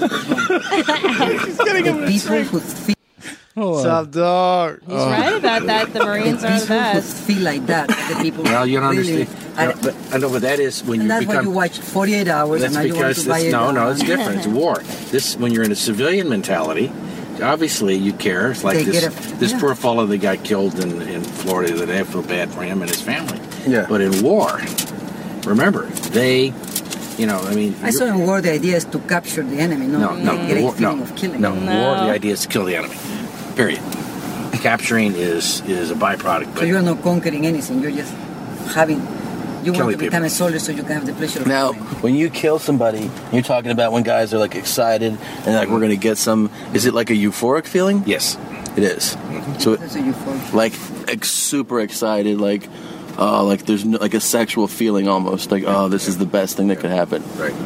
The people who feel. What's up, dog? He's right about that. The Marines the are the people who best. feel like that. The people Well, you don't really, understand. and- No, but, I know, but that is when and you that's why become. you watch forty-eight hours That's and now you want because to buy it's, it. no, no, it's different. It's war. This when you're in a civilian mentality. Obviously, you care. It's like They this, get a- this yeah. poor fellow that got killed in, in Florida today. I feel bad for him and his family. Yeah. But in war, remember, they, you know, I mean. I saw in war the idea is to capture the enemy, No, not no, the great war, feeling no, of killing. no, war. The idea is to kill the enemy. Period. Capturing is is a byproduct. So But you're not conquering anything. You're just having. You want Killing to become people. a soldier so you can have the pleasure of Now, killing. when you kill somebody, you're talking about when guys are like excited and like we're going to get some. Is it like a euphoric feeling? Yes, it is. So, it, That's a euphoric. like, ex- super excited, like, oh, like there's no, like a sexual feeling almost, like, oh, this is the best thing that could happen. Right.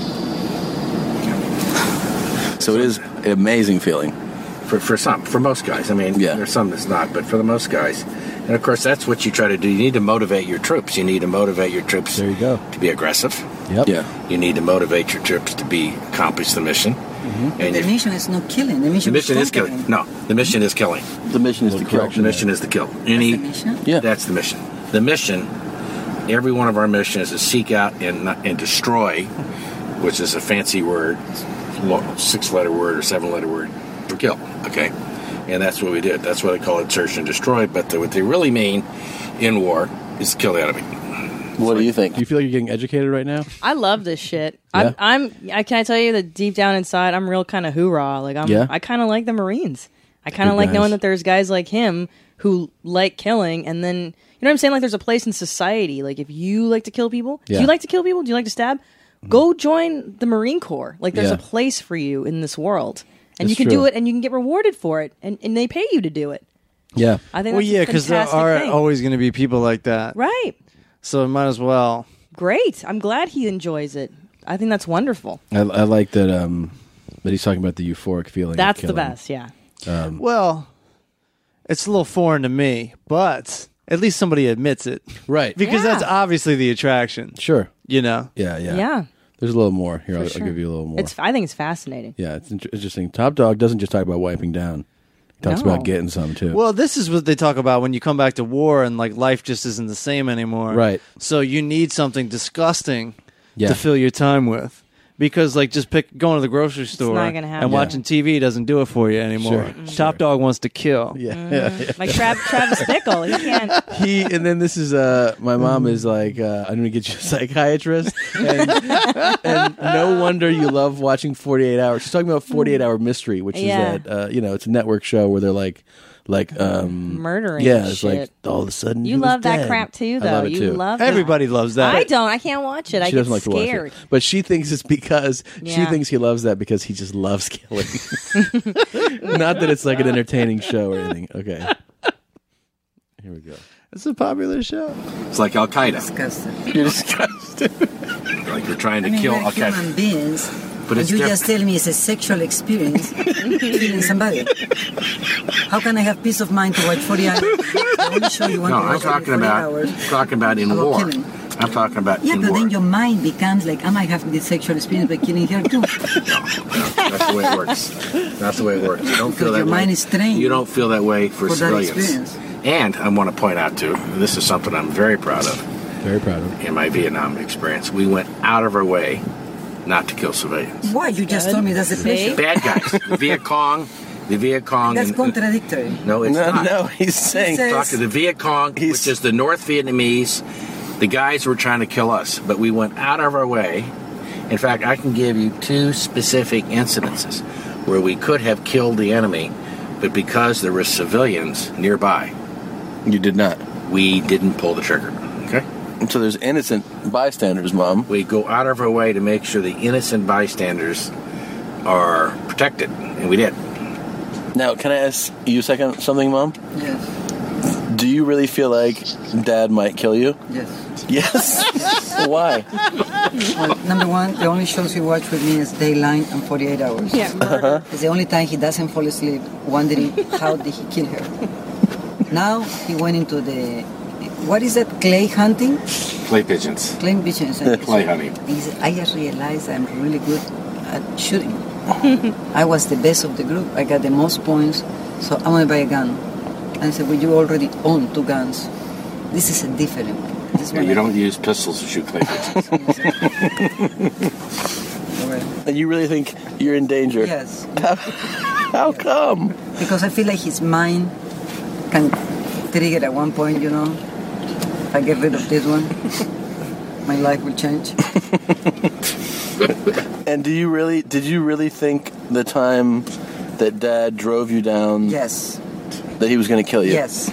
So it is an amazing feeling. For for some, for most guys. I mean, Yeah. there's some that's not, but for the most guys. And of course, that's what you try to do. You need to motivate your troops. You need to motivate your troops There you go. to be aggressive. Yep. Yeah. You need to motivate your troops to be accomplish the mission. And The you, mission is not killing. The the mission, mission is conquering. killing. No, the mission is killing. The mission is to kill. The mission is to kill. Any. mission? Yeah. That's the mission. The mission. Every one of our missions is to seek out and and destroy, which is a fancy word, six-letter word or seven-letter word for kill. Okay. And that's what we did. That's why they call it search and destroy. But the, what they really mean in war is to kill the enemy. What do you think? Do you feel like you're getting educated right now? I love this shit. Yeah? I'm, I'm. I can I tell you that deep down inside, I'm real kind of hoorah. Like I'm. Yeah? I kind of like the Marines. I kind of Good like guys. knowing that there's guys like him who like killing, and then you know what I'm saying. Like there's a place in society. Like if you like to kill people, Yeah. do you like to kill people? Do you like to stab? Go join the Marine Corps. Like there's Yeah. a place for you in this world, and That's you can true. do it, and you can get rewarded for it, and, and they pay you to do it. Yeah. I think. Well, that's yeah, a because there fantastic are thing. always going to be people like that. Right. So it might as well. Great. I'm glad he enjoys it. I think that's wonderful. I, I like that. Um, that he's talking about the euphoric feeling. of That's the killing. best. Yeah. Um, Well, it's a little foreign to me, but at least somebody admits it. Right. Because Yeah. that's obviously the attraction. Sure. You know? Yeah. Yeah. Yeah. There's a little more here. I'll, For I'll give you a little more. It's. I think it's fascinating. yeah, it's inter- interesting. Top Dog doesn't just talk about wiping down. He talks No. about getting some too. Well, this is what they talk about when you come back to war and like life just isn't the same anymore. Right. So you need something disgusting Yeah. to fill your time with. Because like just pick going to the grocery store not gonna happen. and watching T V doesn't do it for you anymore. Sure. Top Dog wants to kill. Yeah, Mm. yeah, yeah. Like Trav- Travis Bickle, he can't. He and then this is uh my mom is like uh, I'm gonna get you a psychiatrist and, and no wonder you love watching forty-eight hours. She's talking about forty-eight hour mystery, which Yeah. is that uh, you know it's a network show where they're like like um Murdering yeah it's shit. like all of a sudden You he was love that dead. crap too, I though. love it You too. love that. Everybody loves that. I don't. I can't watch it. I She get doesn't like scared. to watch it, but she thinks it's because she Yeah. thinks he loves that because he just loves killing. Not that it's like an entertaining show or anything. Okay, here we go. It's a popular show. It's like Al Qaeda. Disgusting. You're disgusted. Like you're trying to I mean, kill we're Al Qaeda. human beings. But and it's you diff- just tell me it's a sexual experience killing somebody. How can I have peace of mind to watch forty hours? The only show you want No, to I'm watch talking forty about hours talking about in about war. killing. I'm talking about Yeah, in but war. then your mind becomes like, I might have this sexual experience by killing her too. That's the way it works. That's the way it works. You don't feel Because that your way. mind is trained You don't feel that way for, for that civilians. experience. And I want to point out too, and this is something I'm very proud of. Very proud of. In my Vietnam experience, we went out of our way not to kill civilians. Why? You just told me that's a pleasure. Bad guys. The Viet Cong. The Viet Cong. That's and- contradictory. No, it's No, not. no, he's saying- It says- Talk to the Viet Cong, which is the North Vietnamese. The guys were trying to kill us, but we went out of our way. In fact, I can give you two specific incidences where we could have killed the enemy, but because there were civilians nearby, you did not. We didn't pull the trigger. Okay. So there's innocent bystanders, Mom. We go out of our way to make sure the innocent bystanders are protected, and we did. Now, can I ask you a second something, Mom? Yes. Do you really feel like Dad might kill you? Yes. Yes. Why? Well, number one, the only shows he watch with me is Dayline and forty-eight hours. Yeah, murder. It's the only time he doesn't fall asleep wondering how did he kill her. Now he went into the, what is that, clay hunting? Clay pigeons. Clay pigeons. Clay hunting. He said, I just realized I'm really good at shooting. I was the best of the group. I got the most points, so I'm going to buy a gun. And I said, well, you already own two guns. This is a different one. This Yeah, one you I- don't use pistols to shoot clay pigeons. And you really think you're in danger? Yes. How come? Because I feel like his mind can trigger at one point, you know. If I get rid of this one, my life will change. And do you really? Did you really think the time that Dad drove you down? Yes. That he was going to kill you? Yes.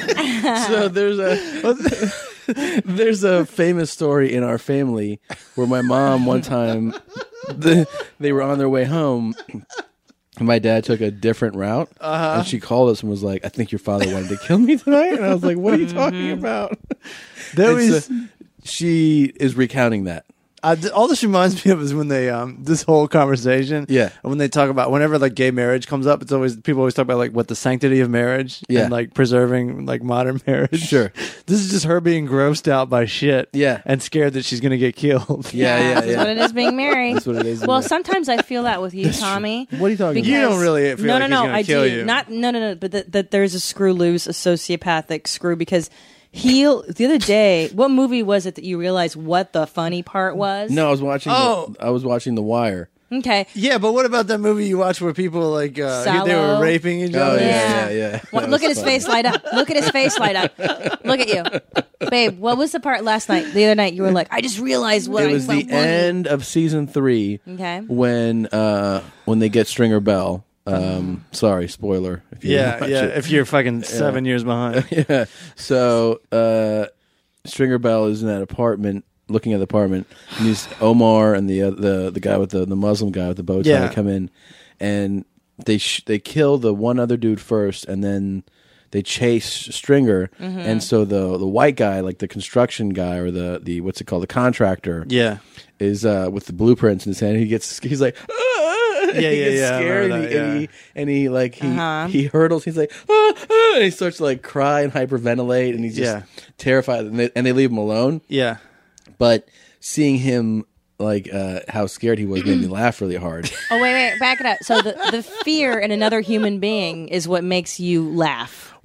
So there's a there's a famous story in our family where my mom one time the, they were on their way home. And my dad took a different route, Uh-huh. and she called us and was like, "I think your father wanted to kill me tonight." And I was like, "What are you talking about?" There And was- so she is recounting that. Uh, th- all this reminds me of is when they um this whole conversation, Yeah. when they talk about whenever like gay marriage comes up, it's always people always talk about like what the sanctity of marriage, Yeah. and like preserving like modern marriage. Sure. This is just her being grossed out by shit, Yeah. and scared that she's gonna get killed. Yeah, yeah, That's yeah. what it is being married. That's what it is. Well, sometimes I feel that with you, Tommy. What are you talking because- You don't really feel no, like no, he's no. gonna I kill do you. not. No, no, no. But that that there's a screw loose, a sociopathic screw. Because he the other day, what movie was it that you realized what the funny part was? No, I was watching. Oh. The, I was watching The Wire. Okay. Yeah, but what about that movie you watched where people like uh, they Sallow. were raping each Oh other? yeah, yeah, yeah. What, That look at was his funny. face light up. Look at his face light up. Look at you, babe. What was the part last night? The other night, you were like, I just realized what It I was felt the funny. end of season three. Okay. When uh when they get Stringer Bell. Um, sorry, spoiler. If you Yeah, watch yeah. it. If you're fucking seven years behind, yeah. So uh, Stringer Bell is in that apartment, looking at the apartment, and he's Omar and the uh, the the guy with the the Muslim guy with the bow tie Yeah. come in, and they sh- they kill the one other dude first, and then they chase Stringer, Mhm. and so the the white guy, like the construction guy or the the what's it called, the contractor, Yeah. is uh, with the blueprints in his hand. He gets he's like. Yeah, he yeah, gets yeah, I scared and, remember he, that, and, he, and he like he Uh-huh. he hurdles. He's like, ah, ah, and he starts to like cry and hyperventilate, and he's just Yeah. terrified. And they, and they leave him alone. Yeah. But seeing him like uh, how scared he was made me laugh really hard. Oh wait, wait, back it up. So the the fear in another human being is what makes you laugh.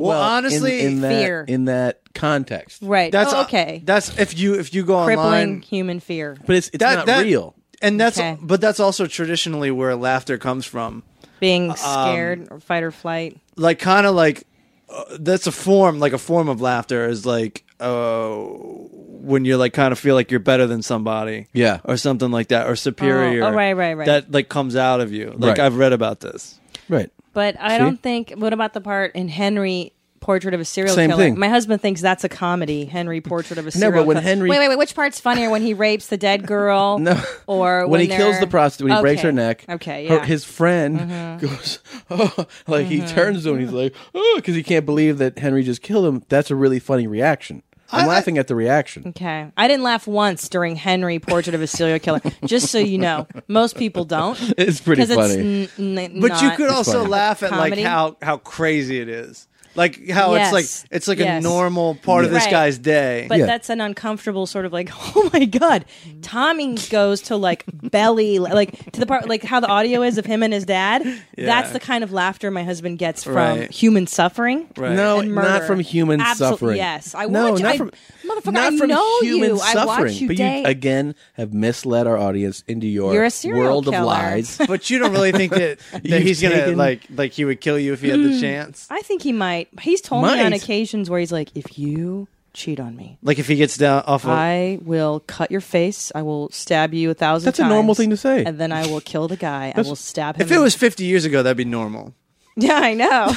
Well, in- honestly, in, that fear. in that context, Right. That's oh, okay. That's if you if you go Crippling online, human fear. but it's it's That- not that- real. and that's Okay. but that's also traditionally where laughter comes from. Being scared or fight or flight. Like kind of like uh, that's a form like a form of laughter is like uh, when you like kind of feel like you're better than somebody, Yeah. or something like that, or superior. Oh, oh, right, right, right. That like comes out of you. Like Right. I've read about this. Right. But I See? don't think. What about the part in Henry Portrait of a Serial Same Killer? thing. My husband thinks that's a comedy. Henry Portrait of a No, Serial but when Killer. Henry- Wait, wait, wait. Which part's funnier? When he rapes the dead girl? No. Or when, when, he kills they're- the prostitute, when he breaks Okay. her neck, Okay, her- yeah. his friend Mhm. goes, oh, like he turns to him, he's like, oh, because he can't believe that Henry just killed him. That's a really funny reaction. I'm laughing at the reaction. Okay. I didn't laugh once during Henry Portrait of a Serial Killer. Just so you know, most people don't. It's pretty 'Cause funny. It's n- n- But you not could also funny. laugh at comedy. like how how crazy it is. Like how Yes. it's like it's like Yes. a normal part of this Right. guy's day. But that's an uncomfortable sort of like, oh my god. Tommy goes to like belly, like to the part like how the audio is of him and his dad. Yeah. That's the kind of laughter my husband gets from Right. human suffering. No, and not murder. from human Absol- suffering. Yes, I no, watch. not I, from motherfucker, not I from know human you. suffering. I watch you but day. you again have misled our audience into your You're a serial world killer. of lies. But you don't really think that, that You've he's gonna taken- like like he would kill you if he had the Mm. chance. I think he might. He's told me on Might. occasions where he's like, if you cheat on me, Like if he gets down off of I will cut your face. I will stab you a thousand That's a times. normal thing to say. And then I will kill the guy. I That's- will stab him. if it in- was fifty years ago, that'd be normal. Yeah, I know.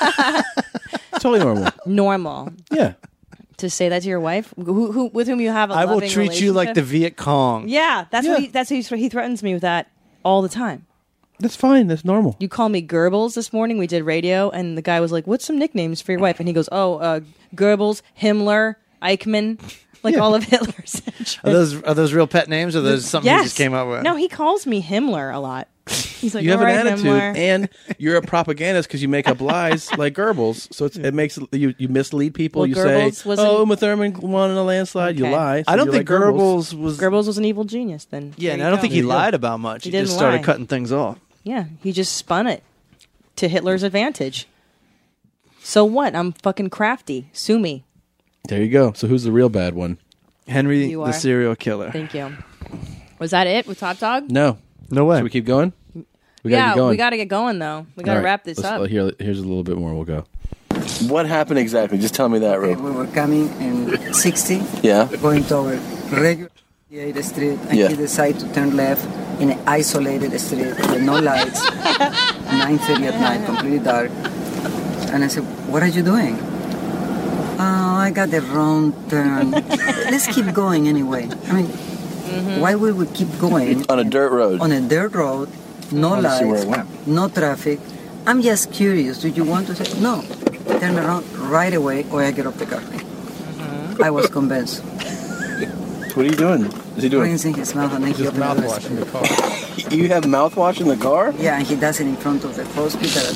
Totally normal. Normal. Yeah. To say that to your wife, who, who with whom you have a I will loving treat you like the relationship? Viet Cong. Yeah, that's Yeah. what he, that's what he, he threatens me with that all the time. That's fine. That's normal. You call me Goebbels this morning. We did radio, and the guy was like, "What's some nicknames for your wife?" And he goes, "Oh, uh, Goebbels, Himmler, Eichmann, like Yeah. all of Hitler's." Are those are those real pet names or those something yes. he just came up with? No, he calls me Himmler a lot. He's like, you have "All an right, attitude, Himmler." and you're a propagandist because you make up lies like Goebbels. So it's, it makes you you mislead people. Well, you Goebbels say, wasn't- "Oh, Uma Thurman won in a landslide." You Okay. lie. So I don't you're think like Goebbels was. Goebbels was an evil genius. Then Yeah, There and you I don't go. think he lied about much. He He, just didn't started lie. cutting things off. Yeah, he just spun it to Hitler's advantage. So what? I'm fucking crafty. Sue me. There you go. So who's the real bad one? Henry, You the are. serial killer. Thank you. Was that it with Top Dog? No, no way. Should we keep going? We gotta yeah, get going. we got to get going though. We got to All right, wrap this let's- up. uh, Here, here's a little bit more. We'll go. What happened exactly? Just tell me that, Ro. We were coming in sixty, Yeah. going toward regular eighth Street, and Yeah. he decided to turn left in an isolated street with no lights, nine thirty at night, completely dark. And I said, "What are you doing?" "Oh, I got the wrong turn. Let's keep going anyway. I mean, why would we keep going On a dirt road. on a dirt road, no I wanna see where lights, it went. no traffic? I'm just curious. Do you want to say no? Turn around right away, or I get off the car." I was convinced. What are you doing? Is he doing? Rinsing his mouth and then he opened the rest. in the car. You have mouthwash in the car? Yeah, and he does it in front of the hospital,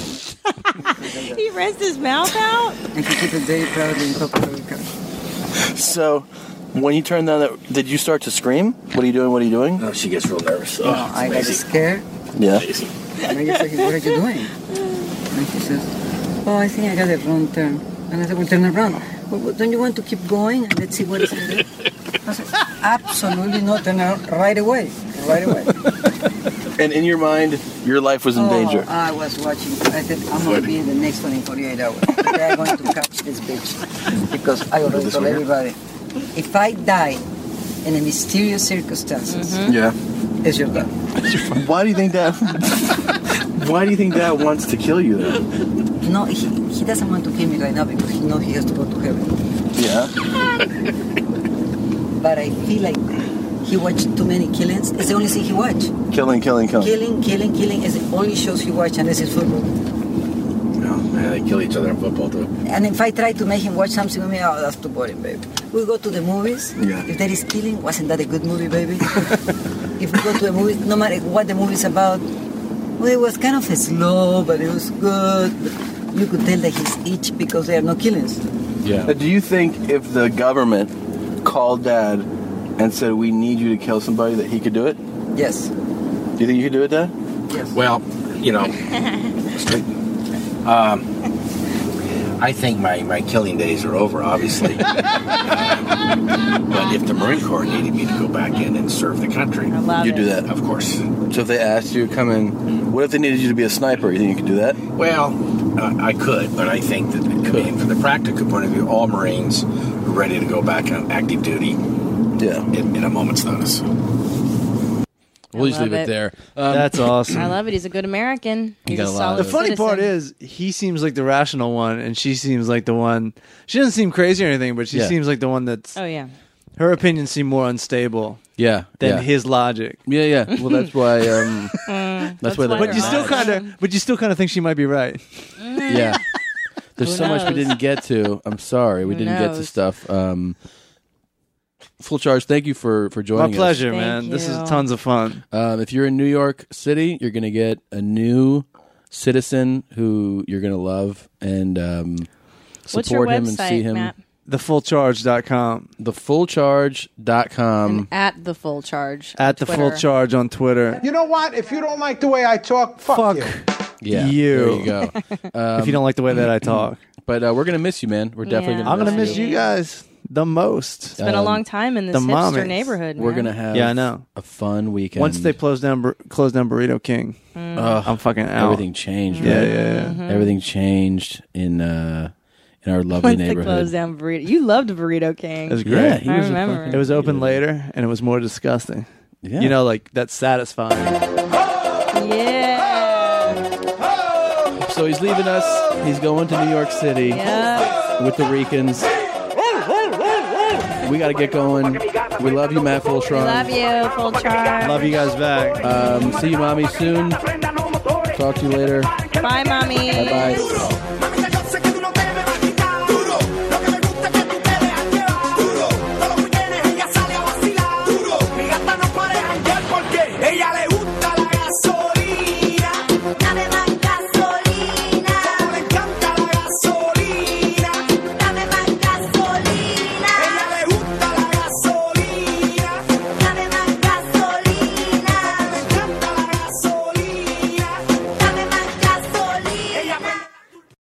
He rinsed his mouth out. and he keeps it very proudly in top of the car. So, when you turned down that, did you start to scream? What are you doing? What are you doing? Oh, she gets real nervous. No, I got scared. Yeah. And I just said, "What are you doing?" And he says, "Oh, I think I got the wrong turn." And I said, "Well, turn around. Well, well, don't you want to keep going and let's see what is in there?" I said, "Absolutely not. Turn around right away. Right away." And in your mind, your life was in Oh, danger. I was watching. I said, "I'm going to be the next one in forty-eight hours. They are going to catch this bitch." Because I already This told one here? everybody, if I die in a mysterious circumstances, Yeah. it's your dad. Why do you think that? Why do you think Dad wants to kill you then? No, he, he doesn't want to kill me right now because he knows he has to go to heaven. Yeah. But I feel like he watched too many killings. It's the only thing he watched. Killing, killing, killing. Killing, killing, killing is the only shows he watch unless it's football. Oh man, they kill each other in football too. And if I try to make him watch something with me, oh, that's too boring, baby. We go to the movies. Yeah. If there is killing, wasn't that a good movie, baby? If we go to a movie, no matter what the movie is about, well, it was kind of slow, but it was good. You could tell that he's itchy because there are no killings. Yeah. Do you think if the government called Dad and said, "We need you to kill somebody," that he could do it? Yes. Do you think you could do it, Dad? Yes. Well, you know, um, I think my, my killing days are over, obviously. uh, but if the Marine Corps needed me to go back in and serve the country, I love You it. do that? of course. So if they asked you to come in, what if they needed you to be a sniper? You think you could do that? Well, uh, I could, but I think that, I mean, from the practical point of view, all Marines are ready to go back on active duty Yeah. in, in a moment's notice. We'll just love leave it, it. there. Um, That's awesome. I love it. He's a good American. He's got a a lot solid of- The funny citizen. part is, he seems like the rational one, and she seems like the one. She doesn't seem crazy or anything, but she Yeah. seems like the one that's. Oh yeah. Her opinions seem more unstable yeah. than yeah. his logic. Yeah, yeah. Well, that's why. Um, that's, why. why They But you still kind of, but you still kind of think she might be right. Yeah. There's Who so much we knows? didn't get to. I'm sorry, we Who didn't get to knows? stuff. Um, Full Charge, thank you for for joining My pleasure, Thank man. This is you. tons of fun. us. Um, if you're in New York City, you're going to get a new citizen who you're going to love and um, support What's your him website, and see him. Matt? the full charge dot com. the full charge dot com. At the full charge. At the Twitter. full charge on Twitter. You know what? If you don't like the way I talk, fuck, Fuck you. Yeah, you. there you go. Um, if you don't like the way that I talk, but uh, we're going to miss you, man. We're definitely Yeah. going to I'm gonna miss miss you. you guys the most. It's been a Um, long time in this the hipster mommies. neighborhood. We're man. going to have Yeah, I know. a fun weekend. Once they close down, Bur- close down Burrito King, Ugh, I'm fucking out. everything changed, Yeah, right? yeah, yeah. Mm-hmm. Everything changed in uh, in our lovely Once they neighborhood. closed down burrito. You loved Burrito King. It was Yeah, great. he I was a remember. fucking- It was open later, and it was more disgusting. Yeah. You know, like that's satisfying. Yeah. So he's leaving us. He's going to New York City Yeah. with the Ricans. We got to get going. We love you, Matt Fultron. Love you, full charge. Love you guys back. Um, see you, mommy, soon. Talk to you later. Bye, mommy. Bye bye.